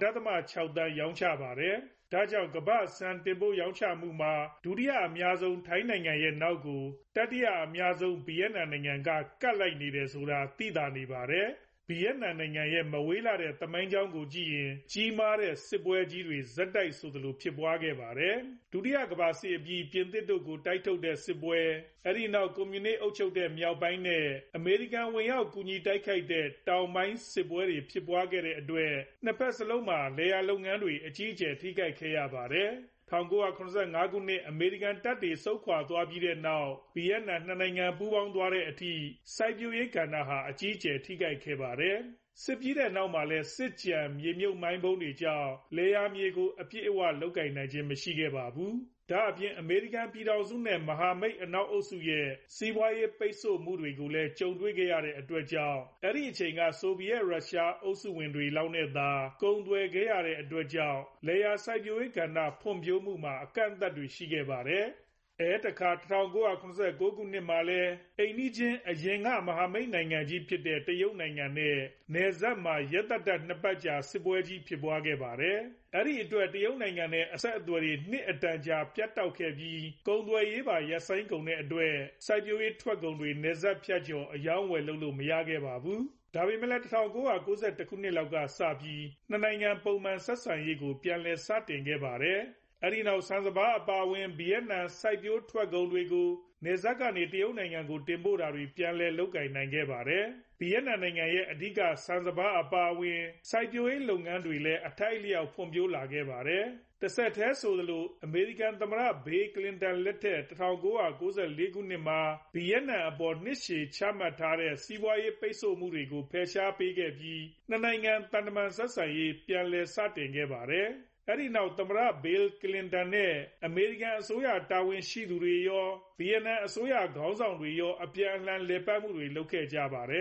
9.6 သန်းရောင်းချပါတယ်။ဒါကြောင့်ကမ္ဘာ့ဆန်တင်ပို့ရောင်းချမှုမှာဒုတိယအများဆုံးထိုင်းနိုင်ငံရဲ့နောက်ကိုတတိယအများဆုံးဗီယက်နမ်နိုင်ငံကကပ်လိုက်နေတယ်ဆိုတာသိသာနေပါတယ်။ဗီယက်နမ်နိုင်ငံရဲ့မဝေးလာတဲ့သမိုင်းကြောင်းကိုကြည့်ရင်ကြီးမားတဲ့စစ်ပွဲကြီးတွေဆက်တိုက်ဆိုသလိုဖြစ်ပွားခဲ့ပါတယ်။ဒုတိယကမ္ဘာစစ်အပြီးပြင်သစ်တို့ကိုတိုက်ထုတ်တဲ့စစ်ပွဲအဲဒီနောက်ကွန်မြူနစ်အုပ်ချုပ်တဲ့မြောက်ပိုင်းနဲ့အမေရိကန်ဝင်ရောက်ကူညီတိုက်ခိုက်တဲ့တောင်ပိုင်းစစ်ပွဲတွေဖြစ်ပွားခဲ့တဲ့အတွက်နှစ်ဖက်စလုံးမှာလယ်ယာလုပ်ငန်းတွေအကြီးအကျယ်ထိခိုက်ခဲ့ရပါတယ်။1985ခုနှစ်အမေရိကန်တပ်တွေဆုတ်ခွာသွားပြီးတဲ့နောက်ဗီယက်နမ်နှစ်နိုင်ငံပူးပေါင်းသွားတဲ့အထိစိုက်ပျိုးရေးကဏ္ဍဟာအကြီးအကျယ်ထိခိုက်ခဲ့ပါတယ်။စစ်ပြီးတဲ့နောက်မှာလည်းစစ်ကြံမြေမြုပ်မိုင်းဗုံးတွေကြောင့်လယ်ယာမြေကိုအပြည့်အဝလုပ်ကိုင်နိုင်ခြင်းမရှိခဲ့ပါဘူး။ဒါအပြင်အမေရိကန်ပြည်ထောင်စုနဲ့မဟာမိတ်အနောက်အုပ်စုရဲ့စီးပွားရေးပိတ်ဆို့မှုတွေကိုလည်းကြုံတွေ့ခဲ့ရတဲ့အတွက်ကြောင့်အဲဒီအချိန်ကဆိုဗီယက်ရုရှားအုပ်စုဝင်တွေလောက်နဲ့သာကုန်သွယ်ခဲ့ရတဲ့အတွက်ကြောင့်လယ်ယာစိုက်ပျိုးရေးကဏ္ဍဖွံ့ဖြိုးမှုမှာအကန့်အသတ်တွေရှိခဲ့ပါတယ်။တခါ1989ခုနှစ်မှာလည်းအိမ်နီးချင်းအရင်ကမဟာမိတ်နိုင်ငံကြီးဖြစ်တဲ့တရုတ်နိုင်ငံနဲ့နယ်စပ်မှာရက်သတ္တ2ပတ်ကြာစစ်ပွဲကြီးဖြစ်ပွားခဲ့ပါတယ်။အဲဒီအတွက်တရုတ်နိုင်ငံနဲ့အဆက်အသွယ်တွေနှစ်အတန်ကြာပြတ်တောက်ခဲ့ပြီးကုန်သွယ်ရေးပါရပ်ဆိုင်းကုန်တဲ့အတွက်စိုက်ပျိုးရေးထွက်ကုန်တွေနယ်စပ်ဖြတ်ကျော်အယောင်းဝယ်လုပ်လို့မရခဲ့ပါဘူး။ဒါပေမဲ့လည်း1991ခုနှစ်လောက်ကစပြီးနှစ်နိုင်ငံပုံမှန်ဆက်ဆံရေးကိုပြန်လည်စတင်ခဲ့ပါတယ်။အဲဒီနောက်ဆန်စပါးအပါအဝင်ဗီယက်နမ်စိုက်ပျိုးထွက်ကုန်တွေကိုနယ်စပ်ကနေတရုတ်နိုင်ငံကိုတင်ပို့တာတွေပြန်လည်လုပ်ကိုင်နိုင်ခဲ့ပါတယ်။ဗီယက်နမ်နိုင်ငံရဲ့အဓိကဆန်စပါးအပါအဝင်စိုက်ပျိုးရေးလုပ်ငန်းတွေလည်းအထိုက်အလျောက်ဖွံ့ဖြိုးလာခဲ့ပါတယ်။တစ်ဆက်တည်းဆိုသလိုအမေရိကန်သမ္မတဘေးကလင်တန်လက်ထက်1994ခုနှစ်မှာဗီယက်နမ်အပေါ်နှစ်ရှည်ချမှတ်ထားတဲ့စီးပွားရေးပိတ်ဆို့မှုတွေကိုဖယ်ရှားပေးခဲ့ပြီးနှစ်နိုင်ငံသံတမန်ဆက်ဆံရေးပြန်လည်စတင်ခဲ့ပါတယ်။အဲဒီနောက်သမ္မတဘီလ်ကလင်တန်နဲ့အမေရိကန်အစိုးရတာဝန်ရှိသူတွေရောဗီယက်နမ်အစိုးရခေါင်းဆောင်တွေရောအပြန်အလှန်လည်ပတ်မှုတွေလုပ်ခဲ့ကြပါတယ်။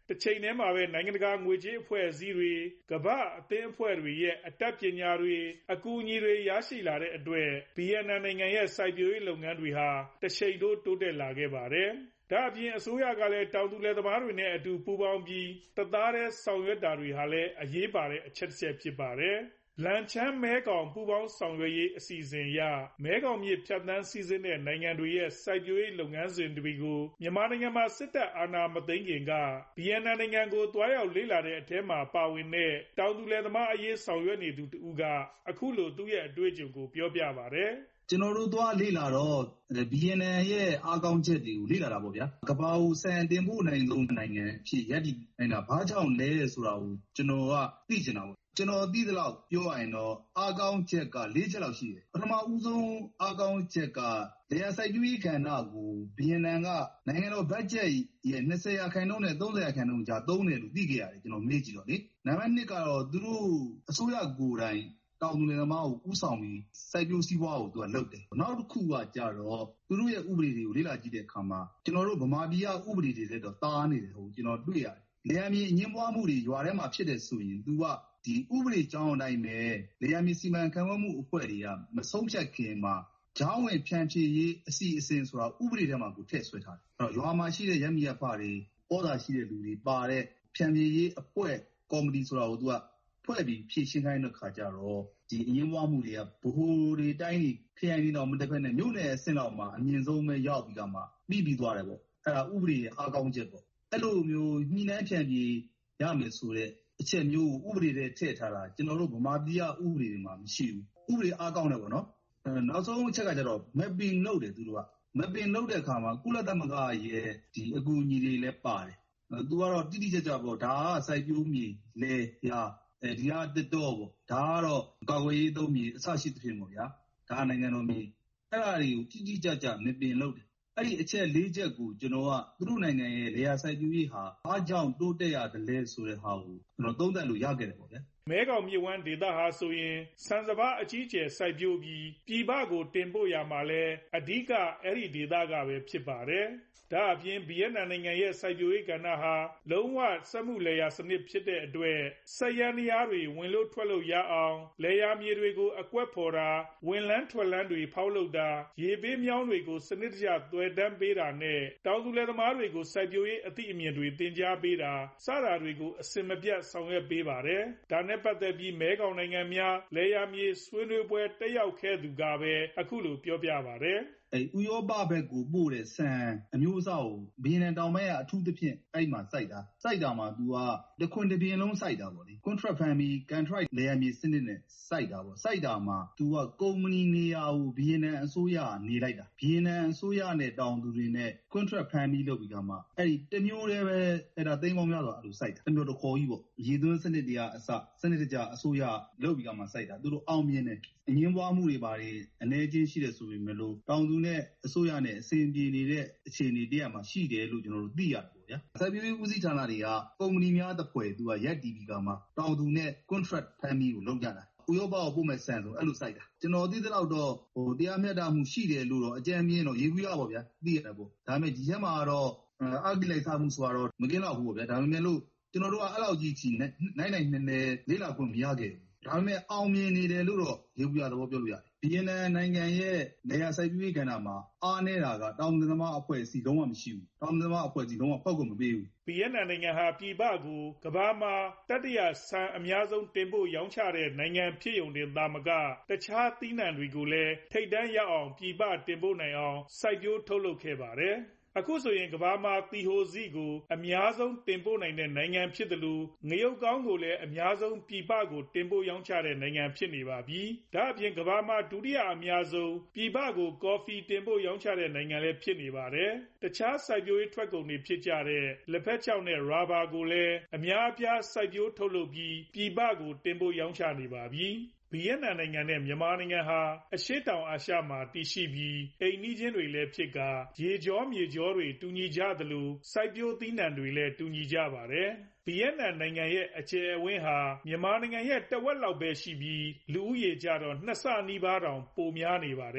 တစ်ချိန်တည်းမှာပဲနိုင်ငံတကာငွေကြေးအဖွဲ့အစည်းတွေကမ္ဘာအသင်းအဖွဲ့တွေရဲ့အတတ်ပညာတွေအကူအညီတွေရရှိလာတဲ့အတွက်ဗီယက်နမ်နိုင်ငံရဲ့စိုက်ပျိုးရေးလုပ်ငန်းတွေဟာတစ်ချိန်တိုးတက်လာခဲ့ပါတယ်။ဒါအပြင်အစိုးရကလည်းတောင်သူလယ်သမားတွေနဲ့အတူပူးပေါင်းပြီးတသားတည်းဆောင်ရွက်တာတွေဟာလည်းအရေးပါတဲ့အချက်တစ်ချက်ဖြစ်ပါတယ်။လန်ချန်းမဲခေါင်ပူးပေါင်းဆောင်ရွက်ရေးအစီအစဉ်အရမဲခေါင်မြစ်ဖြတ်သန်းစီးဆင်းတဲ့နိုင်ငံတွေရဲ့စိုက်ပျိုးရေးလုပ်ငန်းစဉ်တွေကိုမြန်မာနိုင်ငံမှာစစ်တပ်အာဏာမသိမ်းခင်ကဗီယက်နမ်နိုင်ငံကိုသွားရောက်လေ့လာတဲ့အထဲမှာပါဝင်တဲ့တောင်သူလယ်သမားအရေးဆောင်ရွက်နေသူတဦးကအခုလိုသူ့ရဲ့အတွေ့အကြုံကိုပြောပြပါတယ်။ကျွန်တော်တို့သွားလေ့လာတော့ဗီယက်နမ်ရဲ့အားကောင်းချက်တွေကိုလေ့လာတာပေါ့ဗျာကမ္ဘာကိုဆန်တင်ပို့နိုင်ဆုံးနိုင်ငံဖြစ်ရပ်တည်နေတာဘာကြောင့်လဲဆိုတာကိုကျွန်တော်ကသိချင်တာပေါ့ကျွန်တော်သိသလောက်ပြောရရင်တော့အားကောင်းချက်က၄ချက်လောက်ရှိတယ်ပထမဦးဆုံးအားကောင်းချက်ကလယ်ယာစိုက်ပျိုးရေးကဏ္ဍကိုဗီယက်နမ်ကနိုင်ငံတော်ဘတ်ဂျက်ရဲ့20%နဲ့30%ကြာသုံးတယ်လို့သိခဲ့ရတယ်ကျွန်တော်မေးကြည့်တော့လေနံပါတ်2ကတော့သူတို့အစိုးရကိုယ်တိုင်တောင်သူလယ်သမားကိုဥဆောင်ပြီးစိုက်ပျိုးစည်းဝါးကိုသူကလုပ်တယ်နောက်တစ်ခုကကြတော့သူတို့ရဲ့ဥပဒေတွေကိုလေ့လာကြည့်တဲ့အခါမှာကျွန်တော်တို့ဗမာပြည်ကဥပဒေတွေလည်းတော့တားနေတယ်ဟုတ်ကျွန်တော်တွေ့ရတယ်လယ်ယာမြေအငင်းပွားမှုတွေရွာထဲမှာဖြစ်တယ်ဆိုရင်သူကဒီဥပဒေကြောင်းအတိုင်းပဲလယ်ယာမြေစီမံခန့်ခွဲမှုအဖွဲ့တွေကမဆုံးဖြတ်ခင်မှာဂျောင်းဝင်ဖြန့်ဖြေရေးအစီအစဉ်ဆိုတာဥပဒေထဲမှာကိုထည့်ဆွဲထားတယ်အဲ့တော့ရွာမှာရှိတဲ့ရပ်မြေရပ်ဖတွေပေါ်တာရှိတဲ့လူတွေပါတဲ့ဖြန့်ဖြေရေးအဖွဲ့ကော်မတီဆိုတာကိုသူကဖွဲ့ပြီးဖြည့်ရှင်းခိုင်းတဲ့ခါကျတော့ဒီအငင်းပွားမှုတွေကဘိုးတွေတိုင်းတွေခရိုင်တွေတော့မတက်ဖက်နဲ့မြို့နယ်အဆင့်လောက်မှာအမြင့်ဆုံးပဲရောက်ပြီးကမှပြီးသွားတယ်ပေါ့အဲ့ဒါဥပဒေရဲ့အားကောင်းချက်ပေါ့အဲ့လိုမျိုးညှိနှိုင်းဖြန့်ဖြေရမယ်ဆိုတဲ့အချက်မျိုးဥပဒေတွေထည့်ထားတာကျွန်တော်တို့ဗမာပြည်ကဥပဒေတွေမှာမရှိဘူးဥပဒေအားကောင်းတယ်ပေါ့နော်နောက်ဆုံးအချက်ကကျတော့ mapping လုပ်တယ်သူတို့က mapping လုပ်တဲ့အခါမှာကုလသမဂ္ဂရဲ့ဒီအကူအညီတွေလည်းပါတယ်သူကတော့တိတိကျကျပေါ့ဒါကစိုက်ပျိုးမြေလေယာဒီဟာတက်တော့ပေါ့ဒါကတော့ကာကွယ်ရေးသုံးမြေအစရှိသဖြင့်ပေါ့ဗျာဒါနိုင်ငံတော်မြေအဲ့ဒါတွေကိုတိတိကျကျ mapping လုပ်တယ်အဲ့ဒီအချက်၄ချက်ကိုကျွန်တော်ကသူတို့နိုင်ငံရဲ့လေယာစိုက်ပျိုးရေးဟာအားကြောင့်တိုးတက်ရတယ်လဲဆိုတဲ့ဟာကိုကျွန်တော်သုံးသပ်လို့ရခဲ့တယ်ပေါ့ဗျာမဲခေါင်မြစ်ဝှမ်းဒေသဟာဆိုရင်ဆန်စပါးအကြီးအကျယ်စိုက်ပျိုးပြီးပြည်ပကိုတင်ပို့ရမှာလဲအဓိကအဲ့ဒီဒေသကပဲဖြစ်ပါတယ်ဒါအပြင်ဗီယက်နမ်နိုင်ငံရဲ့စိုက်ပျိုးရေးကဏ္ဍဟာလုံးဝစက်မှုလယ်ယာစနစ်ဖြစ်တဲ့အတွက်စက်ယန္တရားတွေဝင်လို့ထွက်လို့ရအောင်လယ်ယာမြေတွေကိုအကွက်ဖော်တာဝင်လန်းထွက်လန်းတွေဖောက်လုပ်တာရေပေးမြောင်းတွေကိုစနစ်တကျသွယ်တန်းပေးတာနဲ့တောင်သူလယ်သမားတွေကိုစိုက်ပျိုးရေးအသည့်အမြင်တွေသင်ကြားပေးတာစတာတွေကိုအစင်မပြတ်ဆောင်ရွက်ပေးပါတယ်ဒါနဲ့ပတ်သက်ပြီးမဲခေါင်နိုင်ငံများလယ်ယာမြေဆွေးနွေးပွဲတက်ရောက်ခဲ့သူကပဲအခုလိုပြောပြပါတယ်ဥရောပဘက်ကိုပို့တဲ့ဆန်အမျိုးအစားကိုဗီယက်နမ်တောင်ပိုင်းကအထူးသဖြင့်အဲ့မှာစိုက်တာမှာ तू ကတခွင်တစ်ပြင်းလုံးစိုက်တာပေါ့လေ contract ဖမ်းပြီး contract လေယာမြေစနစ်နဲ့စိုက်တာပေါ့စိုက်တာမှာ तू ကကုမ္ပဏီနေရာကိုဗီယက်နမ်အစိုးရနေလိုက်တာဗီယက်နမ်အစိုးရနဲ့တောင်သူတွေနဲ့ contract ဖမ်းပြီးလုပ်ပြီးကမှအဲ့ဒီတမျိုးတည်းပဲအဲ့ဒါသိန်းပေါင်းများစွာအဲ့လိုစိုက်တာတမျိုးတစ်ခေါ်ကြီးပေါ့ရေသွင်းစနစ်တွေကအစစနစ်တကျအစိုးရလုပ်ပြီးကမှစိုက်တာသူတို့အောင်မြင်တယ်အငင်းပွားမှုတွေပါတယ်အနေချင်းရှိတယ်ဆိုပေမဲ့လို့တောင်သူနဲ့အစိုးရနဲ့အစဉ်ပြေနေတဲ့အခြေအနေတည်းမှာရှိတယ်လို့ကျွန်တော်တို့သိရတယ်ပေါ့ဗျာစိုက်ပျိုးရေးဦးစီးဌာနတွေကကုမ္ပဏီများတစ်ဖွဲ့သူကရက်တီဗီကမှတောင်သူနဲ့ contract ဖမ်းပြီးကိုလုပ်ကြတာဥရောပကိုပို့မဲ့ဆန်ဆိုအဲ့လိုစိုက်တာကျွန်တော်သိသလောက်တော့တရားမျှတမှုရှိတယ်လို့တော့အကြံမြင်တော့ရေကူးရပါဗျာသိရတယ်ပေါ့ဒါပေမဲ့ဒီချက်မှာတော့အဂိလိုက်စားမှုဆိုတော့မကင်းတော့ဘူးပေါ့ဗျာဒါပေမဲ့လို့ကျွန်တော်တို့ကအဲ့လောက်ကြီးချီနိုင်နေလေ့လာခွင့်မရခဲ့ဘူးဒါပေမဲ့အောင်မြင်နေတယ်လို့တော့ရေကူးရသဘောပြောလို့ရတယ်ဗီယက်နမ်နိုင်ငံရဲ့လယ်ယာစိုက်ပျိုးရေးကဏ္ဍမှာအားနည်းတာကတောင်သူသမားအဖွဲ့အစည်းလုံးဝမရှိဘူးတောင်သူသမားအဖွဲ့အစည်းလုံးဝဖောက်ကုန်မပေးဘူးဗီယက်နမ်နိုင်ငံဟာပြည်ပကိုကမ္ဘာမှာတတိယဆန်အများဆုံးတင်ပို့ရောင်းချတဲ့နိုင်ငံဖြစ်ုံတင်သာမကတခြားသီးနှံတွေကိုလည်းထိပ်တန်းရောက်အောင်ပြည်ပတင်ပို့နိုင်အောင်စိုက်ပျိုးထုတ်လုပ်ခဲ့ပါတယ်အခုဆိုရင်ကမ္ဘာမှာသီဟိုစီကိုအများဆုံးတင်ပို့နိုင်တဲ့နိုင်ငံဖြစ်တယ်လို့ငရုတ်ကောင်းကိုလည်းအများဆုံးပြည်ပကိုတင်ပို့ရောင်းချတဲ့နိုင်ငံဖြစ်နေပါပြီ။ဒါအပြင်ကမ္ဘာမှာဒုတိယအများဆုံးပြည်ပကိုကော်ဖီတင်ပို့ရောင်းချတဲ့နိုင်ငံလည်းဖြစ်နေပါတယ်။တခြားစိုက်ပျိုးရေးထွက်ကုန်တွေဖြစ်ကြတဲ့လက်ဖက်ခြောက်နဲ့ရာဘာကိုလည်းအများအပြားစိုက်ပျိုးထုတ်လုပ်ပြီးပြည်ပကိုတင်ပို့ရောင်းချနေပါပြီ။ဗီယက်နမ်နိုင်ငံနဲ့မြန်မာနိုင်ငံဟာအရှေ့တောင်အာရှမှာတည်ရှိပြီးအိမ်နီးချင်းတွေလည်းဖြစ်ကာရေကြောမြေကြောတွေတူညီကြသလိုစိုက်ပျိုးသီးနှံတွေလည်းတူညီကြပါတယ်။ဗီယက်နမ်နိုင်ငံရဲ့အကျယ်အဝန်းဟာမြန်မာနိုင်ငံရဲ့တဝက်လောက်ပဲရှိပြီးလူဦးရေကြတော့2 ဆနီးပါးတောင်ပိုများနေပါတယ်။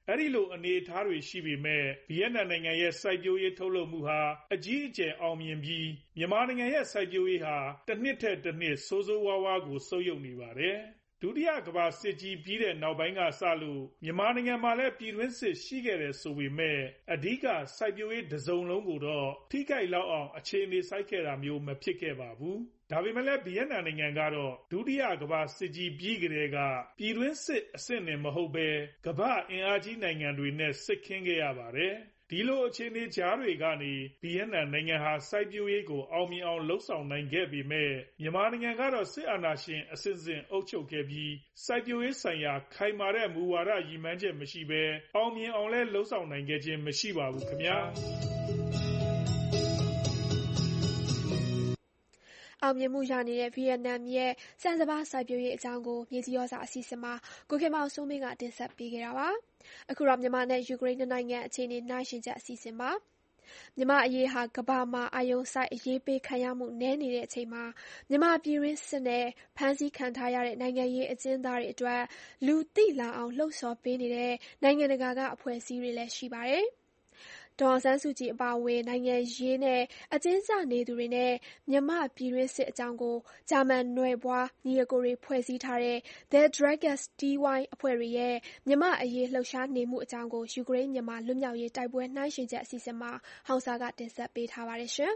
အဲဒီလိုအနေအထားတွေရှိပေမဲ့ဗီယက်နမ်နိုင်ငံရဲ့စိုက်ပျိုးရေးထုတ်လုပ်မှုဟာအကြီးအကျယ်အောင်မြင်ပြီးမြန်မာနိုင်ငံရဲ့စိုက်ပျိုးရေးဟာတစ်နှစ်ထက်တစ်နှစ်ဆိုးဆိုးဝါးဝါးကိုဆုတ်ယုတ်နေပါတယ်ဒုတိယကမ္ဘာစစ်ကြီးပြီးတဲ့နောက်ပိုင်းကစလို့မြန်မာနိုင်ငံမှာလည်းပြည်တွင်းစစ်ရှိခဲ့တယ်ဆိုပေမဲ့အဓိကစိုက်ပျိုးရေးတစ်စုံလုံးကိုတော့ထိခိုက်လောက်အောင်အခြေအနေစိုက်ခဲ့တာမျိုးမဖြစ်ခဲ့ပါဘူးဒါပေမဲ့လည်းဗီယက်နမ်နိုင်ငံကတော့ဒုတိယကမ္ဘာစစ်ကြီးပြီးကတည်းကပြည်တွင်းစစ်အဆင့်နဲ့မဟုတ်ဘဲကမ္ဘာအင်အားကြီးနိုင်ငံတွေနဲ့စစ်ခင်းခဲ့ရပါတယ်ဒီလိုအခြေအနေကြားတွေကနေဗီယက်နမ်နိုင်ငံဟာစိုက်ပျိုးရေးကိုအောင်မြင်အောင်လှုပ်ဆောင်နိုင်ခဲ့ပေမဲ့မြန်မာနိုင်ငံကတော့စစ်အာဏာရှင်အစစ်စစ်အုပ်ချုပ်ခဲ့ပြီးစိုက်ပျိုးရေးဆိုင်ရာခိုင်မာတဲ့မူဝါဒရည်မှန်းချက်မရှိဘဲအောင်မြင်အောင်လည်းလှုပ်ဆောင်နိုင်ခဲ့ခြင်းမရှိပါဘူးခင်ဗျာအောင်မြင်မှုရနေတဲ့ဗီယက်နမ်ရဲ့စံစပါးစိုက်ပျိုးရေးအကြောင်းကိုမြေကြီးရောစာအစီအစဉ်မှာကိုခင်မောင်စိုးမင်းကတင်ဆက်ပေးခဲ့တာပါအခုတော့မြန်မာနဲ့ယူကရိန်းနိုင်ငံအခြေအနေနှိုင်းယှဉ်ချက်အစီအစဉ်ပါမြန်မာအရေးဟာကမ္ဘာမှာအာရုံစိုက်အရေးပေးခံရမှုနည်းနေတဲ့အချိန်မှာမြန်မာပြည်တွင်းစစ်နဲ့ဖမ်းဆီးခံထားရတဲ့နိုင်ငံရေးအကျဉ်းသားတွေအတွက်လူသိလာအောင်လှုံ့ဆော်ပေးနေတဲ့နိုင်ငံတကာကအဖွဲ့အစည်းတွေလည်းရှိပါတယ်ဒေါ်အောင်ဆန်းစုကြည်အပါအဝင်နိုင်ငံရေးနဲ့အကျဉ်းကျနေသူတွေနဲ့မြန်မာပြည်တွင်းစစ်အကြောင်းကိုဂျာမန်နွယ်ဖွားညီအကိုတွေဖွဲ့စည်းထားတဲ့ The Draggers TY အဖွဲ့တွေရဲ့မြန်မာအရေးလှုပ်ရှားနေမှုအကြောင်းကိုယူကရိန်းမြန်မာလွတ်မြောက်ရေးတိုက်ပွဲနှိုင်းယှဉ်ချက်အစီအစဉ်မှာဟောင်စာကတင်ဆက်ပေးထားပါတယ်ရှင်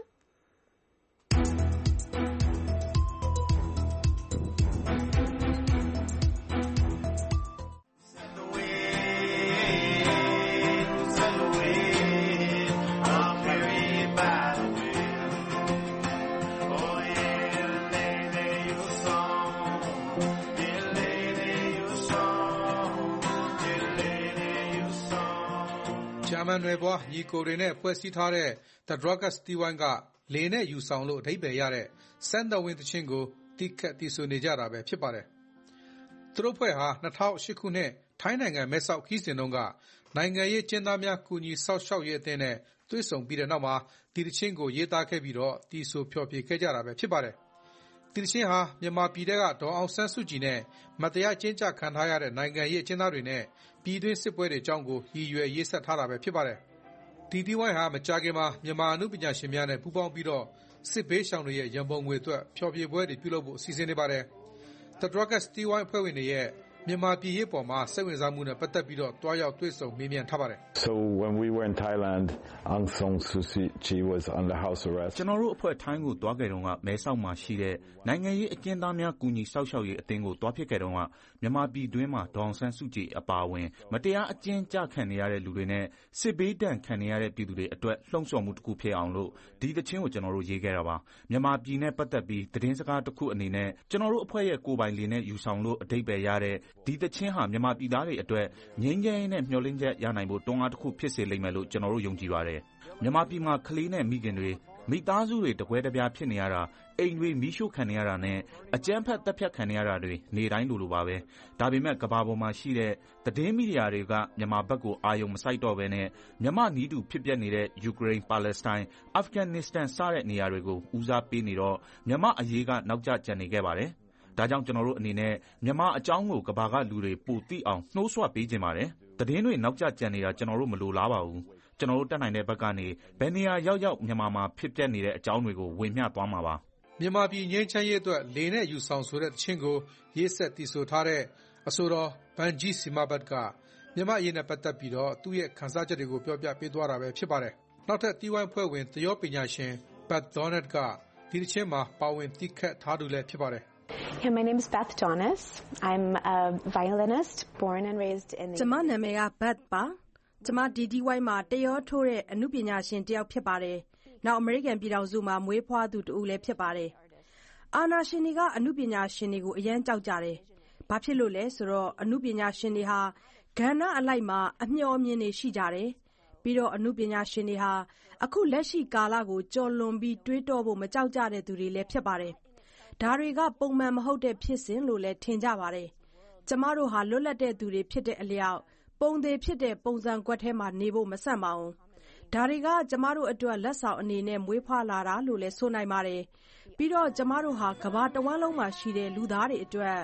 ဂျာမန်နွယ်ဖွားညီကိုတွေနဲ့ဖွဲ့စည်းထားတဲ့ The Draggers TY ကလေနဲ့ယူဆောင်လို့အဓိပ္ပာယ်ရတဲ့ Send the Wind သီချင်းကိုတီးခတ်တီးဆိုနေကြတာပဲဖြစ်ပါတယ်။သူတို့ဖွဲ့ဟာ2008ခုနှစ်ထိုင်းနိုင်ငံမဲဆောက်ခီးစဉ်တုန်းကနိုင်ငံရေးကျင်းသားများကူညီဆောက်ရှောက်ရေးအသင်းနဲ့တွေ့ဆုံပြီးတဲ့နောက်မှာဒီသီချင်းကိုရေးသားခဲ့ပြီးတော့တီးဆိုဖျော်ဖြေခဲ့ကြတာပဲဖြစ်ပါတယ်။ဒီသီချင်းဟာမြန်မာပြည်ကဒေါ်အောင်ဆန်းစုကြည်နဲ့မတရားကျင်းချခံထားရတဲ့နိုင်ငံရေးအကျဉ်းသားတွေနဲ့ပြည်တွင်းစစ်ပွဲတွေအကြောင်းကိုရည်ရွယ်ရေးဆက်ထားတာပဲဖြစ်ပါတယ်။ဒီတီဝိုင်းဟာမကြာခင်မှာမြန်မာအနုပညာရှင်များနဲ့ပူးပေါင်းပြီးတော့စစ်ဘေးရှောင်တွေရဲ့ရန်ပုံငွေအတွက်ဖျော်ဖြေပွဲတွေပြုလုပ်ဖို့အစီအစဉ်နေပါတယ်။ The Draggers TY အဖွဲ့ဝင်တွေရဲ့မြန်မာပြည်ရေးပေါ်မှာစိတ်ဝင်စားမှုနဲ့ပတ်သက်ပြီးတော့တွားရောက်တွေ့ဆုံမေးမြန်းထားပါတယ်။ So when we were in Thailand, Aung San Suu Kyi was under house arrest. ကျွန်တော်တို့အဖွဲ့ထိုင်းကိုတွားခဲ့တုန်းကမဲဆောက်မှာရှိတဲ့နိုင်ငံရေးအကျဉ်းသားများကူညီဆောက်ရှောက်ရေးအသင်းကိုတွားဖြစ်ခဲ့တုန်းကမြန်မာပြည်တွင်းမှာဒေါ်အောင်ဆန်းစုကြည်အပါအဝင်မတရားအကျဉ်းချခံနေရတဲ့လူတွေနဲ့စစ်ဘေးဒဏ်ခံနေရတဲ့ပြည်သူတွေအတွက်လှုံ့ဆော်မှုတစ်ခုဖြစ်အောင်လို့ဒီသချင်းကိုကျွန်တော်တို့ရေးခဲ့တာပါမြန်မာပြည်နဲ့ပတ်သက်ပြီးသတင်းစကားတစ်ခုအနေနဲ့ကျွန်တော်တို့အဖွဲ့ရဲ့ကိုယ်ပိုင်လေနဲ့ယူဆောင်လို့အဓိပ္ပာယ်ရတဲ့ဒီသချင်းဟာမြန်မာပြည်သားတွေအတွက်ငြိမ်းချမ်းရေးနဲ့မျှော်လင့်ချက်ရနိုင်ဖို့တွန်းအားတစ်ခုဖြစ်စေလိမ့်မယ်လို့ကျွန်တော်တို့ယုံကြည်ပါတယ်မြန်မာပြည်မှာကလေးနဲ့မိခင်တွေမိသားစုတွေတကွဲတပြားဖြစ်နေရတာအိမ်တွေမီးရှို့ခံနေရတာနဲ့အကြမ်းဖက်တပ်ဖြတ်ခံနေရတာတွေနေတိုင်းလိုပါပဲဒါပေမဲ့ကမ္ဘာပေါ်မှာရှိတဲ့သတင်းမီဒီယာတွေကမြန်မာဘက်ကိုအာရုံမစိုက်တော့ဘဲနဲ့မြန်မာနီးတူဖြစ်ပျက်နေတဲ့ယူကရိန်းပါလက်စတိုင်းအာဖဂန်နစ္စတန်စတဲ့နေရာတွေကိုဦးစားပေးနေတော့မြန်မာအရေးကနောက်ကျကျန်နေခဲ့ပါတယ်ဒါကြောင့်ကျွန်တော်တို့အနေနဲ့မြန်မာအကြောင်းကိုကမ္ဘာကလူတွေပိုသိအောင်နှိုးဆွပေးခြင်းပါတယ်သတင်းတွေနောက်ကျကျန်နေတာကျွန်တော်တို့မလိုလားပါဘူးကျွန်တော်တို့တက်နိုင်တဲ့ဘက်ကနေဘယ်နေရာရောက်မြန်မာမှာဖြစ်ပျက်နေတဲ့အကြောင်းတွေကိုဝေမျှသွားမှာပါမြန်မာပြည်ငြိမ်းချမ်းရေးအတွက်လေနဲ့ယူဆောင်ဆိုတဲ့သချင်းကိုရေးဆက်တီးဆိုထားတဲ့အဆိုတော်ဘန်ဂျီစီမာဘတ်ကမြန်မာအရေးနဲ့ပတ်သက်ပြီးတော့သူ့ရဲ့ခန်းစားချက်တွေကိုပြောပြပေးသွားတာပဲဖြစ်ပါတယ်နောက်ထပ်တီဝိုင်းဖွဲ့ဝင်သရောပညာရှင်ဘတ်ဒေါနတ်ကဒီသချင်းမှာပါဝင်တီးခတ်ထားသူလည်းဖြစ်ပါတယ် Yeah, my name is Beth Donis. I'm a violinist born and raised in the ကျမနာမည်က Beth ပါကျမ DDY မှာတရောထိုးတဲ့အမှုပညာရှင်တစ်ယောက်ဖြစ်ပါတယ်နောက်အမေရိကန်ပြည်ထောင်စုမှာမွေးဖွားသူတူလည်းဖြစ်ပါတယ်အာနာရှင်တွေကအမှုပညာရှင်တွေကိုအရန်ကြောက်ကြတယ်ဘာဖြစ်လို့လဲဆိုတော့အမှုပညာရှင်တွေဟာကဏ္ဍအလိုက်မှာအမျှော်အမြင်တွေရှိကြတယ်ပြီးတော့အမှုပညာရှင်တွေဟာအခုလက်ရှိကာလကိုကြော်လွန်ပြီးတွေးတောဖို့မကြောက်ကြတဲ့သူတွေလည်းဖြစ်ပါတယ်ဒါတွေကပုံမှန်မဟုတ်တဲ့ဖြစ်စဉ်လို့လည်းထင်ကြပါတယ်ကျမတို့ဟာလွတ်လပ်တဲ့သူတွေဖြစ်တဲ့အလျောက်ပုံသေးဖြစ်တဲ့ပုံစံကွက်ထဲမှာနေဖို့မဆန့်ပါဘူးဒါတွေကကျမတို့အတွက်လက်ဆောင်အနေနဲ့မွေးဖွားလာတာလို့လည်းဆိုနိုင်ပါတယ်ပြီးတော့ကျမတို့ဟာကမ္ဘာတဝန်းလုံးမှာရှိတဲ့လူသားတွေအတွက်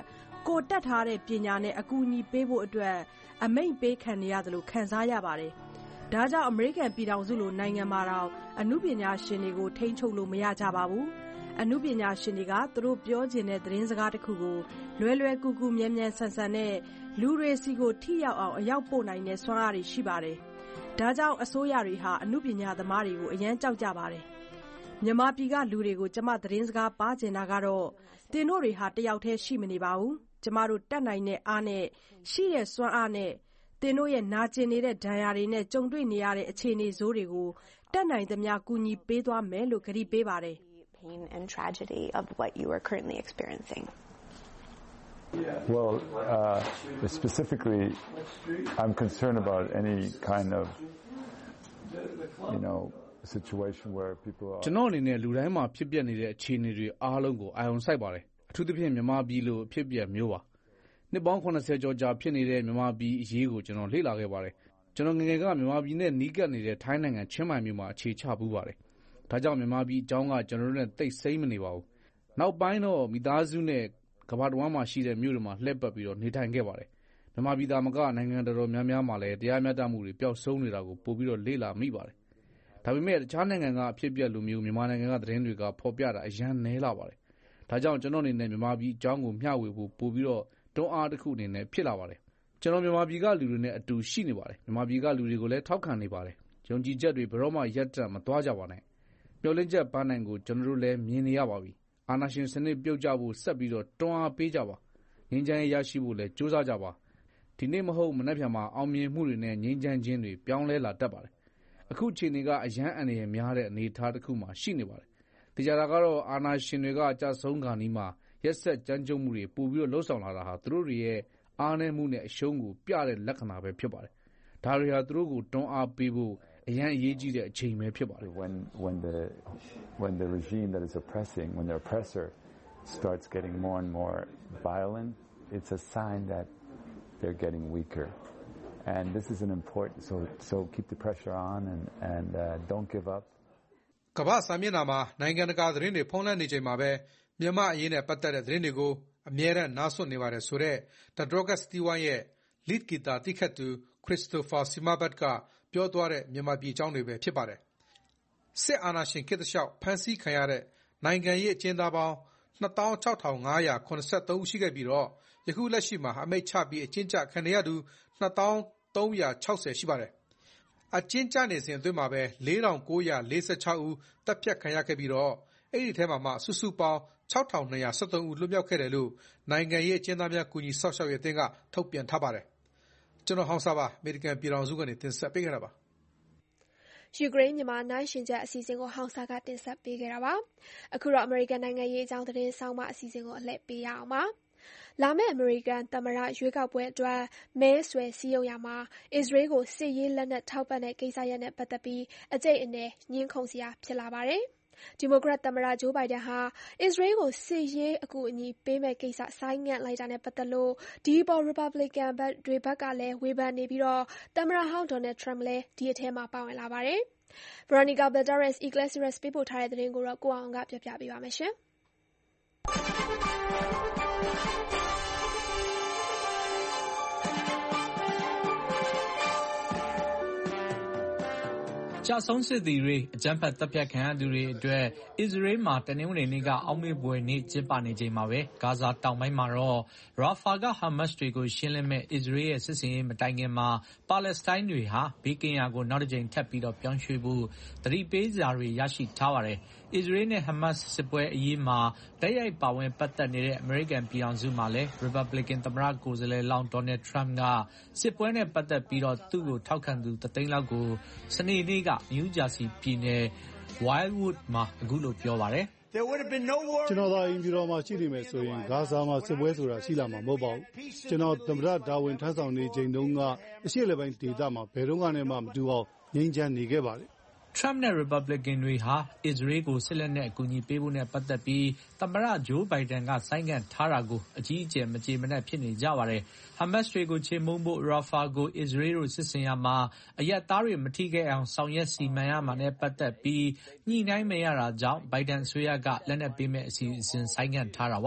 ကိုတက်ထားတဲ့ပညာနဲ့အကူအညီပေးဖို့အတွက်အမိန့်ပေးခံနေရတယ်လို့ခံစားရပါတယ်။ဒါကြောင့်အမေရိကန်ပြည်ထောင်စုလိုနိုင်ငံမှာတော့အနုပညာရှင်တွေကိုထိန်းချုပ်လို့မရကြပါဘူး။အနုပညာရှင်တွေကသူတို့ပြောချင်တဲ့သတင်းစကားတစ်ခုကိုလွယ်လွယ်ကူကူမြန်မြန်ဆန်ဆန်နဲ့လူတွေစီကိုထိရောက်အောင်အရောက်ပို့နိုင်တဲ့စွမ်းအားတွေရှိပါတယ်။ဒါကြောင့်အစိုးရတွေဟာအနုပညာသမားတွေကိုအရန်ကြောက်ကြပါတယ်။မြန်မာပြည်ကလူတွေကိုကျမသတင်းစကားပါချင်တာကတော့သင်တို့တွေဟာတယောက်တည်းရှိမနေပါဘူး။ကျမတို့တတ်နိုင်တဲ့အားနဲ့ရှိတဲ့စွမ်းအားနဲ့သင်တို့ရဲ့နာကျင်နေတဲ့ဒဏ်ရာတွေနဲ့ကြုံတွေ့နေရတဲ့အခြေအနေဆိုးတွေကိုတတ်နိုင်သမျှကူညီပေးသွားမယ်လို့ကတိပေးပါတယ်။ Pain and tragedy of what you are currently experiencing. Well, specifically, I'm concerned about any kind of, situation where people are. ကျွန်တော်အနေနဲ့လူတိုင်းမှာဖြစ်ပျက်နေတဲ့အခြေအနေတွေအားလုံးကိုအာရုံစိုက်ပါတယ်။အထူးသဖြင့်မြန်မာပြည်လိုဖြစ်ပျက်မျိုးပါ။နှစ်ပေါင်း80ကျော်ကြာဖြစ်နေတဲ့မြန်မာပြည်အရေးကိုကျွန်တော်လေ့လာခဲ့ပါတယ်။ကျွန်တော်ငယ်ငယ်ကမြန်မာပြည်နဲ့နီးကပ်နေတဲ့ထိုင်းနိုင်ငံချင်းမိုင်မြို့မှာအခြေချပူးပါတယ်။ဒါကြောင့်မြန်မာပြည်အကြောင်းကကျွန်တော်တို့နဲ့သိစိမ့်မနေပါဘူး။နောက်ပိုင်းတော့မိသားစုနဲ့ကမ္ဘာတစ်ဝန်းမှာရှိတဲ့မြို့တွေမှာလှည့်ပတ်ပြီးတော့နေထိုင်ခဲ့ပါတယ်။မြန်မာပြည်သားမကနိုင်ငံတော်တော်များများမှာလည်းတရားမျှတမှုတွေပျောက်ဆုံးနေတာကိုပို့ပြီးတော့လေ့လာမိပါတယ်။ဒါပေမဲ့တခြားနိုင်ငံကအဖြစ်အပျက်လိုမျိုးမြန်မာနိုင်ငံကသတင်းတွေကဖော်ပြတာအရန်နည်းလာပါတယ်။ဒါကြောင့်ကျွန်တော်အနေနဲ့မြန်မာပြည်အကြောင်းကိုမျှဝေဖို့ပို့ပြီးတော့တွန်းအားတစ်ခုအနေနဲ့ဖြစ်လာပါတယ်။ကျွန်တော်မြန်မာပြည်ကလူတွေနဲ့အတူရှိနေပါတယ်။မြန်မာပြည်ကလူတွေကိုလည်းထောက်ခံနေပါတယ်။ယုံကြည်ချက်တွေဘယ်တော့မှရပ်တန့်မသွားကြပါနဲ့။မျှော်လင့်ချက်ပန်းနိုင်ကိုကျွန်တော်တို့လည်းမြင်နေရပါပြီ။အာဏာရှင်စနစ်ပြုတ်ကျဖို့ဆက်ပြီးတော့တွန်းအားပေးကြပါ။ငြိမ်းချမ်းရေးရရှိဖို့လည်းကြိုးစားကြပါ။ဒီနေ့မဟုတ်မနက်ဖြန်မှာအောင်မြင်မှုတွေနဲ့ငြိမ်းချမ်းခြင်းတွေပြောင်းလဲလာတတ်ပါတယ်။အခုချိန်တွေကအရန်အန္တရာယ်များတဲ့အနေအထားတစ်ခုမှရှိနေပါတယ်။ဒီကြတာကတော့အာဏာရှင်တွေကကြဆုံးခါနီးမှာရက်ဆက်ကြမ်းကြုတ်မှုတွေပို့ပြီးတော့လှုပ်ဆောင်လာတာဟာသူတို့တွေရဲ့အားနည်းမှုနဲ့အရှုံးကိုပြတဲ့လက္ခဏာပဲဖြစ်ပါတယ်။ဒါတွေဟာသူတို့ကိုတွန်းအားပေးဖို့အရန်အရေးကြီးတဲ့အချိန်ပဲဖြစ်ပါတယ်။ When the regime that is oppressing, when the oppressor starts getting more and more violent, it's a sign that they're getting weaker. And this is an important, so keep the pressure on and don't give up. ကမ္ဘာစာမျက်နှာမှာနိုင်ငံတကာသတင်းတွေဖုံးလွှမ်းနေချိန်မှာပဲမြန်မာအရေးနဲ့ပတ်သက်တဲ့သတင်းတွေကိုအမြဲတမ်းနားဆွနေပါတယ်ဆိုတော့ The Drogist T1 ရဲ့ lead guitar တိခတ်သူ Christopher Simabet ကပြောသွားတဲ့မြန်မာပြည်အကြောင်းတွေပဲဖြစ်ပါတယ်။စစ်အာဏာရှင်ခေတ်တလျှောက်ဖမ်းဆီးခံရတဲ့နိုင်ငံရေးအကျဉ်းသားပေါင်း 26,583 ဦးရှိခဲ့ပြီးတော့ယခုလက်ရှိမှာအမိန့်ချပြီးအကျဉ်းချခံရသူ 2,360 ရှိပါတယ်။အကျဉ်းချနေစဉ်အတွင်းမှာပဲ 4,946 ဦးတပ်ဖြတ်ခံရခဲ့ပြီးတော့အဲ့ဒီထဲမှာမှစုစုပေါင်း 6,273 ဦးလွတ်မြောက်ခဲ့တယ်လို့နိုင်ငံရေးအကျဉ်းသားများကူညီဆောက်ရှောက်ရေးအသင်းကထုတ်ပြန်ထားပါတယ်။ကျွန်တော်ဟောင်းစားပါအမေရိကန်ပြည်ထောင်စုကနေတင်ဆက်ပေးခဲ့တာပါယူကရိန်းမြန်မာနိုင်ရှင်ချက်အစီအစဉ်ကိုဟောင်စာကတင်ဆက်ပေးခဲ့တာပါ။အခုတော့အမေရိကန်နိုင်ငံရေးအကြောင်းသတင်းဆောင်မအစီအစဉ်ကိုအလှည့်ပေးရအောင်ပါ။လာမယ့်အမေရိကန်သမ္မတရွေးကောက်ပွဲအတွက်မဲဆွယ်စည်းရုံးရာမှာအစ္စရေးကိုစစ်ရေးလက်နက်ထောက်ပံ့တဲ့ကိစ္စရပ်နဲ့ပတ်သက်ပြီးအကြိတ်အနယ်ညှင်းခုန်စရာဖြစ်လာပါတယ်။ဒီမိုကရက်သမ္မတဂျိုးဘိုင်ဒန်ဟာအစ္စရေးကိုစစ်ရေးအကူအညီပေးမဲ့ကိစ္စဆိုင်းငံ့လိုက်တာနဲ့ပတ်သက်လို့ဒီပေါ်ရီပတ်ဘလစ်ကန်တွေဘက်ကလည်းဝေဖန်နေပြီးတော့သမ္မတဟောင်းဒေါ်နယ်ထရမ့်လည်းဒီအထဲမှာပါဝင်လာပါတယ်။ Veronica Balderas Iglesias ပေးပို့ထားတဲ့သတင်းကိုတော့ကိုအောင်ကပြောပြပေးပါမယ်ရှင်။ကြာဆုံးစစ်သည်တွေအကြမ်းဖက်တပ်ဖြတ်ခံရသူတွေအတွက်အစ္စရေးမှာတနင်္ဂနွေနေ့ကအောက်မေ့ဖွယ်နေ့ကျင်းပနေချိန်မှာပဲဂါဇာတောင်ပိုင်းမှာတော့ရာဖာကဟာမတ်တွေကိုရှင်းလင်းမဲ့အစ္စရေးရဲ့စစ်စင်ရေးမတိုင်ခင်မှာပါလက်စတိုင်းတွေဟာဘေးကင်းရာကိုနောက်တစ်ကြိမ်ထပ်ပြီးတော့ပြောင်းရွှေ့ဖို့သတိပေးစာတွေရရှိထားပါတယ်။အစ္စရေးနဲ့ဟာမတ်စစ်ပွဲအရေးမှာတိုက်ရိုက်ပါဝင်ပတ်သက်နေတဲ့အမေရိကန်ပြည်ထောင်စုမှာလည်း Republican သမ္မတကိုယ်စားလှယ်လောင်း Donald Trump ကစစ်ပွဲနဲ့ပတ်သက်ပြီးတော့သူ့ကိုထောက်ခံသူ3သိန်းလောက်ကိုစနေနေ့ကနယူးဂျာစီပြည်နယ် Wildwood မှာအခုလိုပြောပါတယ်။ကျွန်တော်သာအိမ်ပြည်တော်မှာရှိနေမယ်ဆိုရင်ဂါဇာမှာစစ်ပွဲဆိုတာရှိလာမှာမဟုတ်ပါဘူး။ကျွန်တော်သမ္မတဒါဝင်ထမ်းဆောင်နေချိန်တုန်းကအရှေ့အလယ်ပိုင်းဒေသမှာဘယ်တော့မှမတူအောင်ငြိမ်းချမ်းနေခဲ့ပါတယ် Trump နဲ့ Republican တွေဟာအစ္စရေးကိုစစ်လက်နက်အကူအညီပေးဖို့နဲ့ပတ်သက်ပြီးသမ္မတဂျိုးဘိုင်ဒန်ကဆိုင်းငံ့ထားတာကိုအကြီးအကျယ်မကျေမနပ်ဖြစ်နေကြပါတယ်။ Hamas တွေကိုချေမှုန်းဖို့ Rafah ကိုအစ္စရေးတို့စစ်ဆင်ရာမှာအရပ်သားတွေမထိခိုက်အောင်ဆောင်ရွက်စီမံရမှာနဲ့ပတ်သက်ပြီးညှိနှိုင်းမရတာကြောင့်ဘိုင်ဒန်အစိုးရကလက်နက်ပေးမဲ့အစီအစဉ်ဆိုင်းငံ့ထားတာပါ။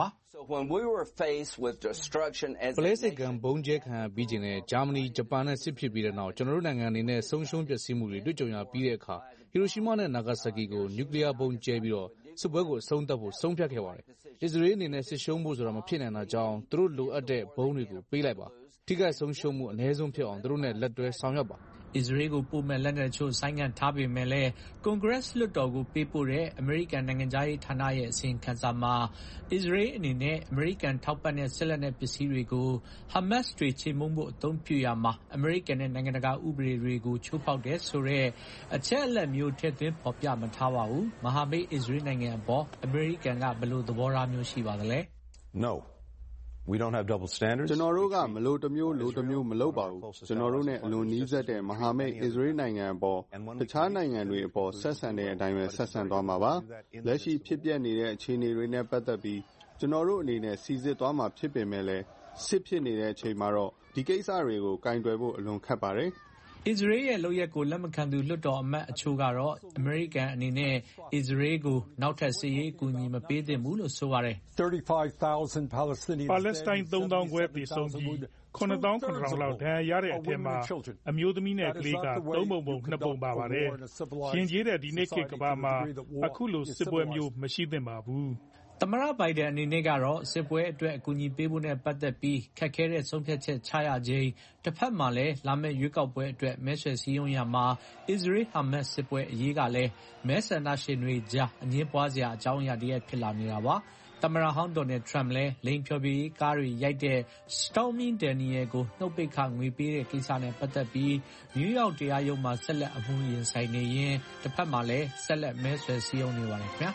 ပုလဲဆိပ်ကမ်းဗုံးကြဲခံရပြီးချိန်နဲ့ဂျာမနီဂျပန်နဲ့စစ်ဖြစ်ပြီးတဲ့နောက်ကျွန်တော်တို့နိုင်ငံအနေနဲ့ဆုံးရှုံးပျက်စီးမှုတွေတွေ့ကြုံရပြီးတဲ့အခါဟီရိုရှီးမားနဲ့နာဂါဆာကီကိုနျူကလ িয়ার ဗုံးကြဲပြီးတော့စစ်ပွဲကိုအဆုံးသတ်ဖို့ဆုံးဖြတ်ခဲ့ပါတယ်။အစ္စရေးအနေနဲ့စစ်ရှုံးဖို့ဆိုတာမဖြစ်နိုင်တာကြောင့်သူတို့လိုအပ်တဲ့ဘုံတွေကိုပေးလိုက်ပါ။ထိခိုက်ဆုံးရှုံးမှုအနည်းဆုံးဖြစ်အောင်သူတို့နဲ့လက်တွဲဆောင်ရွက်ပါ။အစ္စရေးကိုပို့မဲ့လက်နက်ချို့ဆိုင်းငံ့ထားပေမဲ့လည်းကွန်ဂရက်လွှတ်တော်ကိုပေးပို့တဲ့အမေရိကန်နိုင်ငံသားရေးဌာနရဲ့အစီရင်ခံစာမှာအစ္စရေးအနေနဲ့အမေရိကန်ထောက်ပံ့တဲ့စစ်လက်နက်ပစ္စည်းတွေကိုဟာမတ်စ်တွေချေမှုန်းဖို့အသုံးပြုရမှာအမေရိကန်နဲ့နိုင်ငံတကာဥပဒေတွေကိုချိုးဖောက်တဲ့ဆိုတဲ့အချက်အလက်မျိုးထည့်သွင်းဖော်ပြမထားပါဘူး။မဟာမိတ်အစ္စရေးနိုင်ငံအပေါ်အမေရိကန်ကဘယ်လိုသဘောထားမျိုးရှိပါသလဲ။ No. We don't have double standards. ကျွန်တော်တို့ကမလို့တစ်မျိုးလို့တစ်မျိုးမလုပ်ပါဘူး။ကျွန်တော်တို့နဲ့အလွန်နီးစပ်တဲ့မဟာမိတ်အစ္စရေးနိုင်ငံအပေါ်တခြားနိုင်ငံတွေအပေါ်ဆက်ဆံတဲ့အတိုင်းပဲဆက်ဆံသွားမှာပါ။လက်ရှိဖြစ်ပျက်နေတဲ့အခြေအနေတွေနဲ့ပတ်သက်ပြီးကျွန်တော်တို့အနေနဲ့စီစစ်သွားမှာဖြစ်ပေမဲ့လည်းစစ်ဖြစ်နေတဲ့အချိန်မှာတော့ဒီကိစ္စတွေကိုကင်တွယ်ဖို့အလွန်ခက်ပါတယ်။အစ္စရေးရဲ့လုပ်ရပ်ကိုလက်မခံသူလွှတ်တော်အမတ်အချို့ကတော့အမေရိကန်အနေနဲ့အစ္စရေးကိုနောက်ထပ်စစ်ရေးအကူအညီမပေးသင့်ဘူးလို့ဆိုပါတယ်။ပါလက်စတိုင်း 3,000 ခွဲသေဆုံးပြီး 7,700 လောက်ဒဏ်ရာရတဲ့အထဲမှာအမျိုးသမီးနဲ့ကလေးက3 ပုံ 2 ပုံပါပါတယ်။ရင်ကျေးတဲ့ဒီနေ့ခေတ်ကမ္ဘာမှာအခုလိုစစ်ပွဲမျိုးမရှိသင့်ပါဘူး။သမ္မတဘိုင်ဒန်အနေနဲ့ကတော့စစ်ပွဲအတွက်အကူအညီပေးဖို့နဲ့ပတ်သက်ပြီးခက်ခဲတဲ့ဆုံးဖြတ်ချက်ချရခြင်းတစ်ဖက်မှာလည်းလာမယ့်ရွေးကောက်ပွဲအတွက်မဲဆွယ်စည်းရုံးရမှာအစ္စရေးဟာမတ်စစ်ပွဲအရေးကလည်းမဲဆန္ဒရှင်တွေကြားအငြင်းပွားစရာအကြောင်းအရာတည်းဖြစ်လာနေတာပါသမ္မတဟောင်းဒေါ်နယ်ထရမ့်လည်းလိန်ဖြော်ပြရေးကားတွေရိုက်တဲ့ Stormy Daniel ကိုနှုတ်ပိတ်ခငွေပေးတဲ့ကိစ္စနဲ့ပတ်သက်ပြီးနယူးယောက်တရားရုံးမှာဆက်လက်အမှုရင်ဆိုင်နေရင်တစ်ဖက်မှာလည်းဆက်လက်မဲဆွယ်စည်းရုံးနေပါတယ်ခင်ဗျာ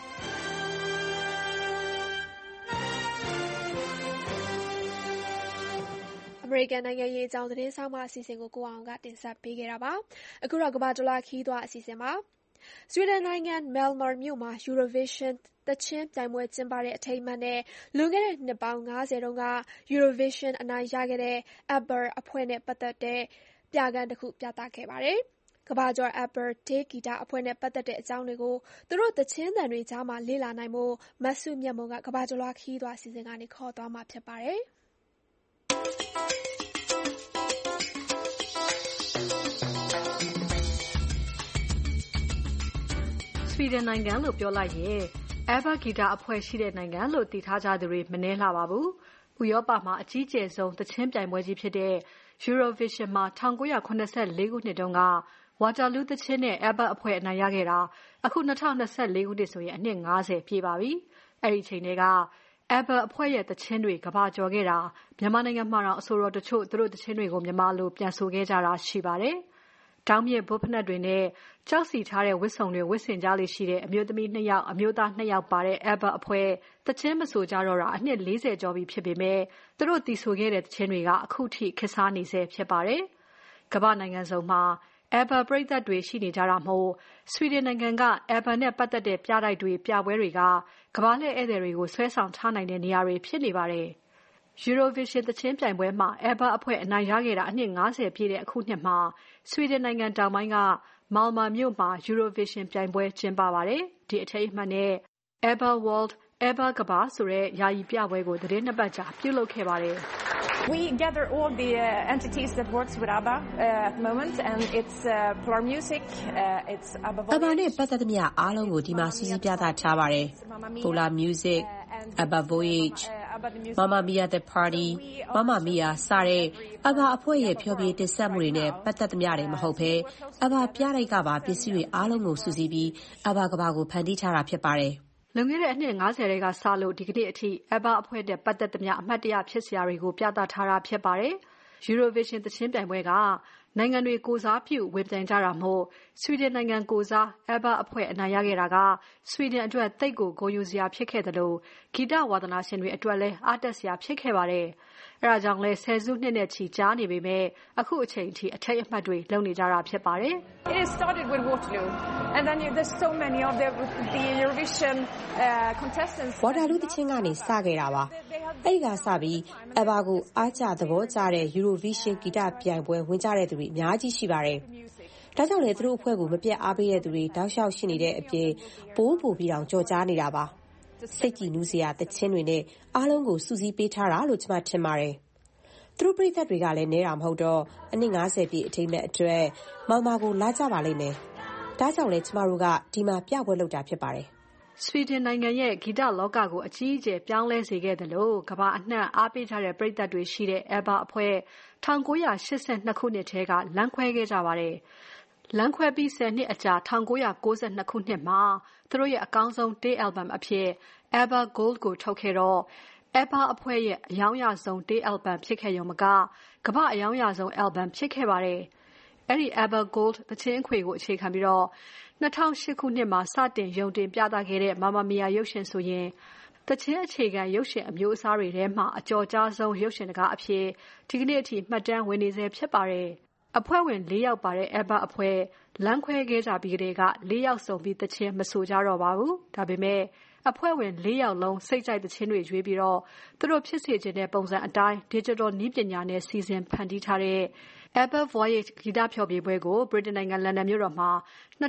အမေရိကန်နိုင်ငံရေးအကြောင်းသတင်းဆောင်မအစီအစဉ်ကိုကိုအောင်ကတင်ဆက်ပေးခဲ့တာပါ။အခုတော့ကမ္ဘာတလွှားခီးသွားအစီအစဉ်ပါ။ဆွီဒင်နိုင်ငံမဲလ်မော်မြို့မှာ Eurovision သီချင်းပြိုင်ပွဲကျင်းပတဲ့အထိမ်းအမှတ်နဲ့လွန်ခဲ့တဲ့နှစ်ပေါင်း50တုန်းက Eurovision အနိုင်ရခဲ့တဲ့ ABBA အဖွဲ့နဲ့ပတ်သက်တဲ့ပြခန်းတစ်ခုပြသခဲ့ပါတယ်။ကမ္ဘာကျော် ABBA တေးဂီတအဖွဲ့နဲ့ပတ်သက်တဲ့အကြောင်းတွေကိုသူတို့သီချင်းသံတွေကြားမှာလေ့လာနိုင်ဖို့မဆုမြတ်မွန်ကကမ္ဘာတလွှားခီးသွားအစီအစဉ်ကနေခေါ်သွားမှာဖြစ်ပါတယ်။ဆွီဒင်နိုင်ငံလို့ပြောလိုက်ရင် ABBA ဂီတအဖွဲ့ရှိတဲ့နိုင်ငံလို့သိထားကြသူတွေမနည်းလှပါဘူး။ဥရောပမှာအကြီးကျယ်ဆုံးသီချင်းပြိုင်ပွဲကြီးဖြစ်တဲ့ Eurovision မှာ1984ခုနှစ်တုန်းက Waterloo သီချင်းနဲ့ ABBA အဖွဲ့အနိုင်ရခဲ့တာအခု2024ခုနှစ်ဆိုရင်အနှစ်50ပြည့်ပါပြီ။အဲ့ဒီအချိန်တွေက ABBA အဖွဲ့ရဲ့သီချင်းတွေကမ္ဘာကျော်ခဲ့တာမြန်မာနိုင်ငံမှာတော့အဆိုတော်တချို့သူတို့သီချင်းတွေကိုမြန်မာလိုပြန်ဆိုခဲ့ကြတာရှိပါတယ်။တောင်မြစ်ဘိုးဖနက်တွေနဲ့ကြောက်စီထားတဲ့ဝတ်စုံတွေဝတ်ဆင်ကြလေရှိတဲ့အမျိုးသမီး2ယောက်အမျိုးသား2ယောက်ပါတဲ့ ABBA အဖွဲ့သီချင်းမဆိုကြတော့တာအနှစ်40ကျော်ပြီဖြစ်ပေမဲ့သူတို့တည်ဆိုခဲ့တဲ့သီချင်းတွေကအခုထိခေတ်စားနေဆဲဖြစ်ပါတယ်။ကမ္ဘာနိုင်ငံစုံမှာ ABBA ပရိသတ်တွေရှိနေကြတာမို့ဆွီဒင်နိုင်ငံက ABBA နဲ့ပတ်သက်တဲ့ပြတိုက်တွေပြပွဲတွေကကမ္ဘာလှည့်ဧည့်သည်တွေကိုဆွဲဆောင်ထားနိုင်တဲ့နေရာတွေဖြစ်နေပါတယ်။ Eurovision သီချင်းပြိုင်ပွဲမှာ ABBA အဖွဲ့အနိုင်ရခဲ့တာအနှစ်50ပြည့်တဲ့အခုနှစ်မှာဆွီဒင်နိုင်ငံတောင်ပိုင်းက Malmö မြို့မှာ Eurovision ပြိုင်ပွဲကျင်းပပါတယ်။ဒီအထိမ်းအမှတ်နဲ့ ABBA World ABBA ကမ္ဘာဆိုတဲ့ယာယီပြပွဲကိုသတင်းနှစ်ပတ်ကြာပြုလုပ်ခဲ့ပါတယ်။ We gather all the entities that works with ABBA at the moment and it's Polar Music it's ABBA နဲ့ပတ်သက်သမျှအားလုံးကိုဒီမှာစီစဉ်ပြသထားပါတယ်။ Polar Music ABBA Voyage Mamma Mia the Party Mamma Mia စတဲ့ ABBA အဖွဲ့ရဲ့ဖျော်ဖြေတင်ဆက်မှုတွေနဲ့ပတ်သက်သမျှတွေမဟုတ်ဘဲ ABBA ပြတိုက်ကပါပစ္စည်းတွေအားလုံးကိုစုစည်းပြီး ABBA ကမ္ဘာကိုဖန်တီးထားတာဖြစ်ပါတယ်။လွန်ခဲ့တဲ့အနှစ်50တွေကစလို့ဒီကနေ့အထိ ABBA အဖွဲ့နဲ့ပတ်သက်သမျှအမှတ်တရဖြစ်စရာတွေကိုပြသထားတာဖြစ်ပါတယ်။ Eurovision သီချင်းပြိုင်ပွဲကနိုင်ငံတွေကိုစားပြုဝင်ပြိုင်ကြတာမို့ဆွီဒင်နိုင်ငံကိုစား ABBA အဖွဲ့အနိုင်ရခဲ့တာကဆွီဒင်အတွက်သိပ်ကိုဂုဏ်ယူစရာဖြစ်ခဲ့တယ်လို့ဂီတဝါသနာရှင်တွေအတွက်လည်းအားတက်စရာဖြစ်ခဲ့ပါတယ်။အဲဒါကြောင့်လဲဆယ်စုနှစ်နဲ့ချီကြာနေပေမဲ့အခုအချိန်အထိအထိတ်အမှတ်တွေလုပ်နေကြတာဖြစ်ပါတယ်။ It started with Waterloo and then there's so many of the Eurovision contestants Waterloo သီချင်းကနေစခဲ့တာပါ။အဲဒီကစပြီး ABBA ကိုအားကျသဘောကျတဲ့ Eurovision ဂီတပြိုင်ပွဲဝင်ကြတဲ့သူတွေအများကြီးရှိပါတယ်။ဒါကြောင့်လေသူတို့အဖွဲ့ကိုမပြတ်အားပေးတဲ့သူတွေတောက်လျှောက်ရှိနေတဲ့အပြင်ပိုးပြီးအောင်ကြော်ကြားနေတာပါ။စိတ်ကြည်နူးစရာသချင်းတွေနဲ့အားလုံးကိုစုစည်းပေးထားတာလို့ကျမထင်ပါတယ်။သူတို့ပရိသတ်တွေကလည်းနဲတာမဟုတ်တော့အနှစ်50ပြည့်အထိမ်းအမှတ်အတွက်မာမာကိုလာကြပါလိမ့်မယ်။ဒါကြောင့်လဲကျမတို့ကဒီမှာပြပွဲလုပ်တာဖြစ်ပါတယ်။ဆွီဒင်နိုင်ငံရဲ့ဂီတလောကကိုအကြီးအကျယ်ပြောင်းလဲစေခဲ့တယ်လို့ကမ္ဘာအနှံ့အားပေးကြတဲ့ပရိသတ်တွေရှိတဲ့ ABBA အဖွဲ့1982ခုနှစ်ထဲကလမ်းခွဲခဲ့ကြပါတယ်။လမ်းခွဲပြီး10နှစ်အကြာ1992ခုနှစ်မှာသူတို့ရဲ့အကောင်းဆုံးတေး album အဖြစ် ABBA Gold ကိုထုတ်ခဲ့တော့ ABBA အဖွဲ့ရဲ့အယောင်ရဆုံးတေး album ဖြစ်ခဲ့ရုံမကကမ္ဘာအယောင်ရဆုံး album ဖြစ်ခဲ့ပါတယ်။အဲဒီ ABBA Gold သချင်းအခွေကိုအခြေခံပြီးတော့2008ခုနှစ်မှာစတင်ရုံတင်ပြသခဲ့တဲ့ Mamma Mia ရုပ်ရှင်ဆိုရင်သချင်းအခြေခံရုပ်ရှင်အမျိုးအစားတွေထဲမှာအကျော်ကြားဆုံးရုပ်ရှင်တကားအဖြစ်ဒီကနေ့အထိမှတ်တမ်းဝင်နေဆဲဖြစ်ပါတယ်။အဖွဲ့ဝင်4ယောက်ပါတဲ့ ABBA အဖွဲ့လမ်းခွဲခဲ့ကြပြီးကတည်းက4ယောက်စုံပြီးသချင်းမဆိုကြတော့ပါဘူး။ဒါပေမဲ့အဖွဲ့ဝင်4ယောက်လုံးစိတ်ကြိုက်သချင်းတွေရွေးပြီးတော့သူတို့ဖြစ်စေချင်တဲ့ပုံစံအတိုင်း digital နည်းပညာနဲ့စီစဉ်ဖန်တီးထားတဲ့ ABBA Voyage ဂီတဖျော်ဖြေပွဲကိုဗြိတိန်နိုင်ငံလန်ဒန်မြို့တော်မှာ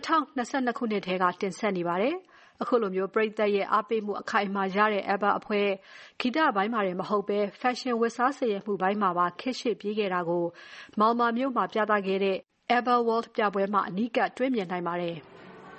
2022ခုနှစ်ထဲကတင်ဆက်နေပါတယ်။အခုလိုမျိုးပရိသတ်ရဲ့အားပေးမှုအခိုင်အမာရတဲ့ ABBA အဖွဲ့ဂီတပိုင်းမှာမဟုတ်ဘဲ fashion ဝတ်စားဆင်ယင်မှုပိုင်းမှာပါခေတ်ရှေ့ပြေးခဲ့တာကိုမော်မာမြို့မှာပြသခဲ့တဲ့ ABBA World ပြပွဲမှာအနီးကပ်တွေ့မြင်နိုင်ပါတယ်။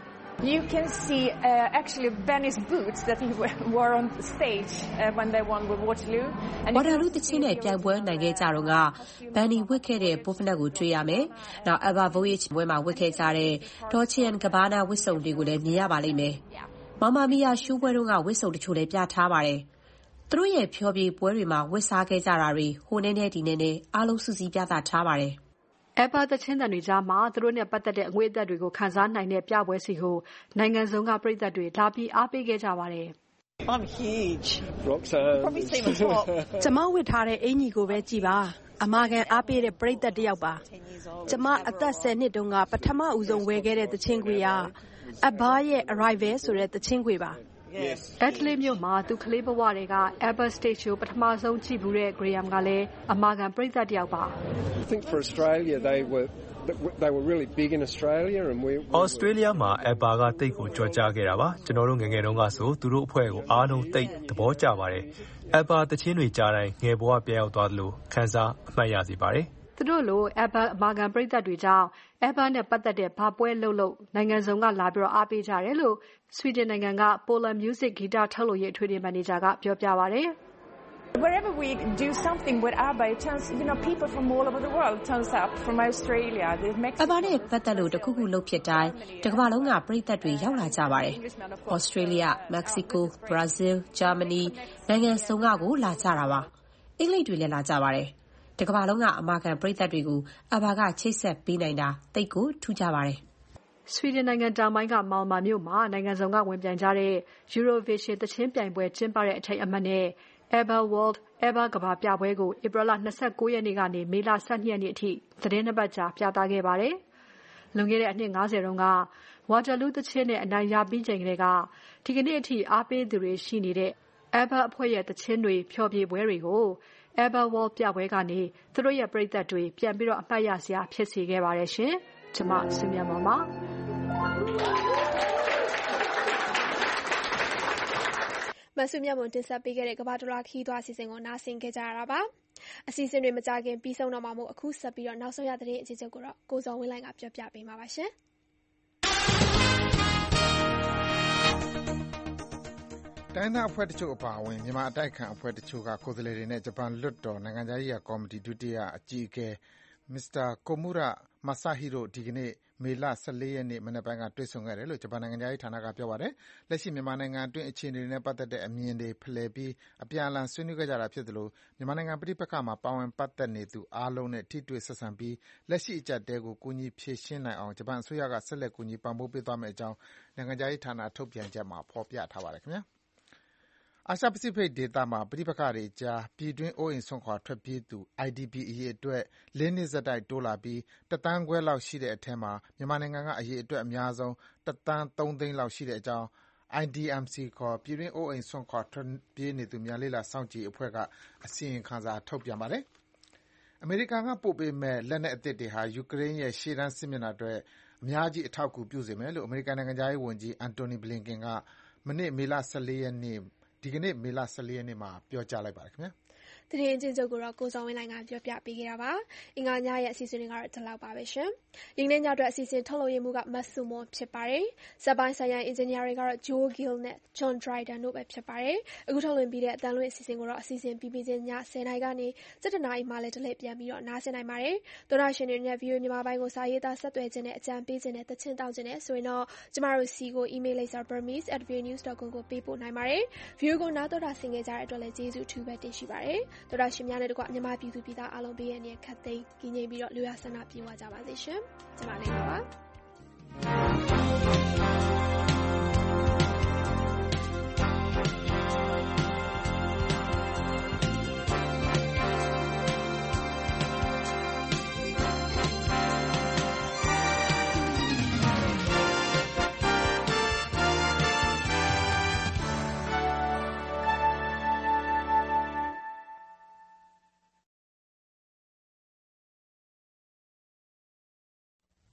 You can see actually Benny's boots that he wore on stage when they won with Waterloo. Waterloo တချင်းနဲ့ပြိုင်ပွဲနိုင်ခဲ့ကြတော့က Benny ဝတ်ခဲ့တဲ့ပိုးဖနက်ကိုတွေ့ရမယ်။နောက် ABBA Voyage ပွဲမှာဝတ်ခဲ့ကြတဲ့ Dolce & Gabbana ဝတ်စုံတွေကိုလည်းမြင်ရပါလိမ့်မယ်။ Mamma Mia ရှိုးပွဲတုန်းကဝတ်စုံတချို့လည်းပြထားပါတယ်။သူတို့ရဲ့ဖျော်ဖြေပွဲတွေမှာဝတ်စားခဲ့ကြတာတွေဟိုနဲ့ဒီနဲ့အားလုံးစုစည်းပြသထားပါတယ်။ ABBA သချင်းသံတွေကြားမှာသူတို့နဲ့ပတ်သက်တဲ့အငွေ့အသက်တွေကိုခန်းစားနိုင်တဲ့ပြပွဲစီကိုနိုင်ငံစုံကပရိသတ်တွေလာပြီးအားပေးခဲ့ကြပါတယ်။ I'm huge. Roxanne. Probably see my top. ကျမဝတ်ထားတဲ့အင်ကြီးကိုပဲကြည်ပါ။အမာခံအားပေးတဲ့ပရိသတ်တစ်ယောက်ပါ။ကျမအသက်10နှစ်တုန်းကပထမဦးဆုံးဝယ်ခဲ့တဲ့သချင်းခွေက ABBA ရဲ့ Arrival ဆိုတဲ့သချင်းခွေပါ။ Adelaide မြို့မှာသူကလေးဘဝတွေက ABBA stage show ပထမဆုံးကြည့်ဘူးတဲ့ Graham ကလည်းအမာခံပရိသတ်တစ်ယောက်ပါ။ I think for Australia they were really big in Australia and we Australia မှာ ABBA ကတိတ်ကိုကြော်ကြားခဲ့တာပါကျွန်တော်တို့ငယ်ငယ်တုန်းကဆိုသူတို့အဖွဲ့ကိုအားလုံးတိတ်သဘောကျပါတယ် ABBA သချင်းတွေကြားတိုင်းငယ်ဘဝပြန်ရောက်သွားသလိုခန်းစားအမှတ်ရစေပါတယ်သူတို့လို ABBA အမာခံပရိသတ်တွေကြောင့် ABBA နဲ့ပတ်သက်တဲ့ဘာပွဲလုပ်နိုင်ငံစုံကလာပြီးအားပေးကြတယ်လို့ Sweden နိုင်ငံက Polar Music ဂီတထုတ်လုပ်ရေးအထွေထွေမန်နေဂျာကပြောပြပါတယ် Wherever we do something with ABBA, it turns, people from all over the world turns up from Australia, Mexico. ABBA နဲ့ပတ်သက်လို့တခုခုလုပ်ဖြစ်တိုင်းတကမ္ဘာလုံးကပရိသတ်တွေရောက်လာကြပါတယ်။ Australia, Mexico, Brazil, Germany နိုင်ငံစုံကကိုလာကြတာပါ။အင်္ဂလိပ်တွေလည်းလာကြပါတယ်။တကမ္ဘာလုံးကအမာခံပရိသတ်တွေကို ABBA ကချိတ်ဆက်ပေးနိုင်တာတိတ်ကိုထူးခြားပါတယ်။ဆွီဒင်နိုင်ငံတောင်ပိုင်းကမော်မာမြို့မှာနိုင်ငံစုံကဝင်ပြိုင်ကြတဲ့ Eurovision သချင်းပြိုင်ပွဲကျင်းပတဲ့အထိမ်းအမှတ်နဲ့ABBA World ABBA ကမ္ဘာပြပွဲကိုဧပြီလ29ရက်နေ့ကနေမေလ12ရက်နေ့အထိသတင်းနှစ်ပတ်ကြာပြသခဲ့ပါတယ်။လွန်ခဲ့တဲ့အနှစ်50တုန်းက Waterloo သချင်းနဲ့အနိုင်ရပြီးချိန်ကလေးကဒီကနေ့အထိအားပေးသူတွေရှိနေတဲ့ ABBA အဖွဲ့ရဲ့သချင်းတွေဖျော်ဖြေပွဲတွေကို ABBA World ပြပွဲကနေသူတို့ရဲ့ပရိသတ်တွေပြန်ပြီးအမှတ်ရစရာဖြစ်စေခဲ့ပါတယ်ရှင်။ကျွန်မစုမြတ်မောင်ပါမဆုမြတ်မွန်တင်ဆက်ပေးခဲ့တဲ့ကမ္ဘာတလွှာခီးသွွားအစီအစဉ်ကိုနားဆင်ခဲ့ကြရတာပါအစီအစဉ်တွေမကြခင်ပြီးဆုံးတော့မှာမို့အခုဆက်ပြီးတော့နောက်ဆုံးရသတင်းအကျဉ်းချုပ်ကိုတော့ကိုဇော်ဝင်းလိုင်းကပြောပြပေးမှာပါရှင်တိုင်းသားအဖွဲ့တချို့အပါအဝင်မြန်မာအတိုက်ခံအဖွဲ့တချို့ကကိုယ်စားလှယ်တွေနဲ့ဂျပန်လွှတ်တော်နိုင်ငံသားရေးရာကော်မတီဒုတိယအကြီးအကဲမစ္စတာကိုမူရာမာဆာဟီရိုဒီကနေ့မေလ14ရက်နေ့မနက်ပိုင်းကတွေ့ဆုံခဲ့တယ်လို့ဂျပန်နိုင်ငံသားရေးဌာနကပြောပါတယ်။လက်ရှိမြန်မာနိုင်ငံအတွင်းအခြေအနေတွေနဲ့ပတ်သက်တဲ့အမြင်တွေဖလှယ်ပြီးအပြန်အလှန်ဆွေးနွေးခဲ့ကြတာဖြစ်သလိုမြန်မာနိုင်ငံပဋိပက္ခမှာပါဝင်ပတ်သက်နေသူအားလုံးနဲ့ထိတွေ့ဆက်ဆံပြီးလက်ရှိအကျပ်တဲကိုကူညီဖြေရှင်းနိုင်အောင်ဂျပန်အစိုးရကဆက်လက်ကူညီပံ့ပိုးပေးသွားမယ့်အကြောင်းနိုင်ငံသားရေးဌာနထုတ်ပြန်ချက်မှာဖော်ပြထားပါတယ်ခင်ဗျာ။အာရှပစိဖိတ်ဒေသမှာပဋိပက္ခတွေကြားပြည်တွင်းအိုးအိမ်စွန့်ခွာထွက်ပြေးသူ IDP အရေအတွက်၄နှစ်ဆက်တိုက်တိုးလာပြီး1.5 သန်းလောက်ရှိတဲ့အထဲမှာမြန်မာနိုင်ငံကအရေအတွက်အများဆုံး1.3 သန်းလောက်ရှိတဲ့အကြောင်း IDMC ခေါ်ပြည်တွင်းအိုးအိမ်စွန့်ခွာထွက်ပြေးနေသူများလေ့လာစောင့်ကြည့်ရေးအဖွဲ့ကအစီရင်ခံစာထုတ်ပြန်ပါတယ်။အမေရိကန်ကပို့ပေးမယ့်လက်နက်အသစ်တွေဟာယူကရိန်းရဲ့ရှေ့တန်းစစ်မျက်နှာအတွက်အများကြီးအထောက်အကူပြုစေမယ်လို့အမေရိကန်နိုင်ငံခြားရေးဝန်ကြီး Antony Blinken ကမနေ့မေလ14ရက်နေ့ဒီကနေ့မေလ14ရက်နေ့မှာပြောကြားလိုက်ပါတယ်ခင်ဗျာ။သတင်းအကျဉ်းချုပ်ကိုတော့ကိုစောဝင်းလိုင်ကပြောပြပေးခဲ့တာပါ။အင်္ဂါညရဲ့အစီအစဉ်တွေကတော့ဒီလောက်ပါပဲရှင်။ဒီနေ့ညအတွက်အစီအစဉ်ထုတ်လုပ်ရမှုကမတ်စုမွန်ဖြစ်ပါတယ်။ဇက်ပိုင်းဆိုင်ရာအင်ဂျင်နီယာတွေကတော့ Joe Gill နဲ့ John Dryden တို့ပဲဖြစ်ပါတယ်။အခုထုတ်လွှင့်ပြီးတဲ့အတန်လွင့်အစီအစဉ်ကိုတော့အစီအစဉ်ပြီးချင်းည10:00နာရီကနေ17:00နာရီမှလည်းတလှည့်ပြန်ပြီးတော့နားဆင်နိုင်ပါတယ်။သောရရှင်တွေနဲ့ VOA မြန်မာပိုင်းကိုစာရေးသားဆက်သွယ်ခြင်းနဲ့အကြံပေးခြင်းနဲ့တခြင်းတောင်းခြင်းနဲ့ဆိုရင်တော့ကျမတို့စီကို email လိပ်စာ burmese@voanews.com ကိုပေးပို့နိုင်ပါတယ်။ VOA ကိုနားတော်တာဆင်ကြတဲ့အတွက်လည်းကျေးဇူးအထူးပဲတင်ရှိပါတယ်။သောရရှင်များနဲ့တကွမြန်မာပြည်သူပြည်သားအားလုံးဘေးရန်ခတ်သိမ်းကင်းငြိမ်ပြီးတော့လူရဆန္ဒပြေဝကြပါစေရှင်။ကျမလေးပါ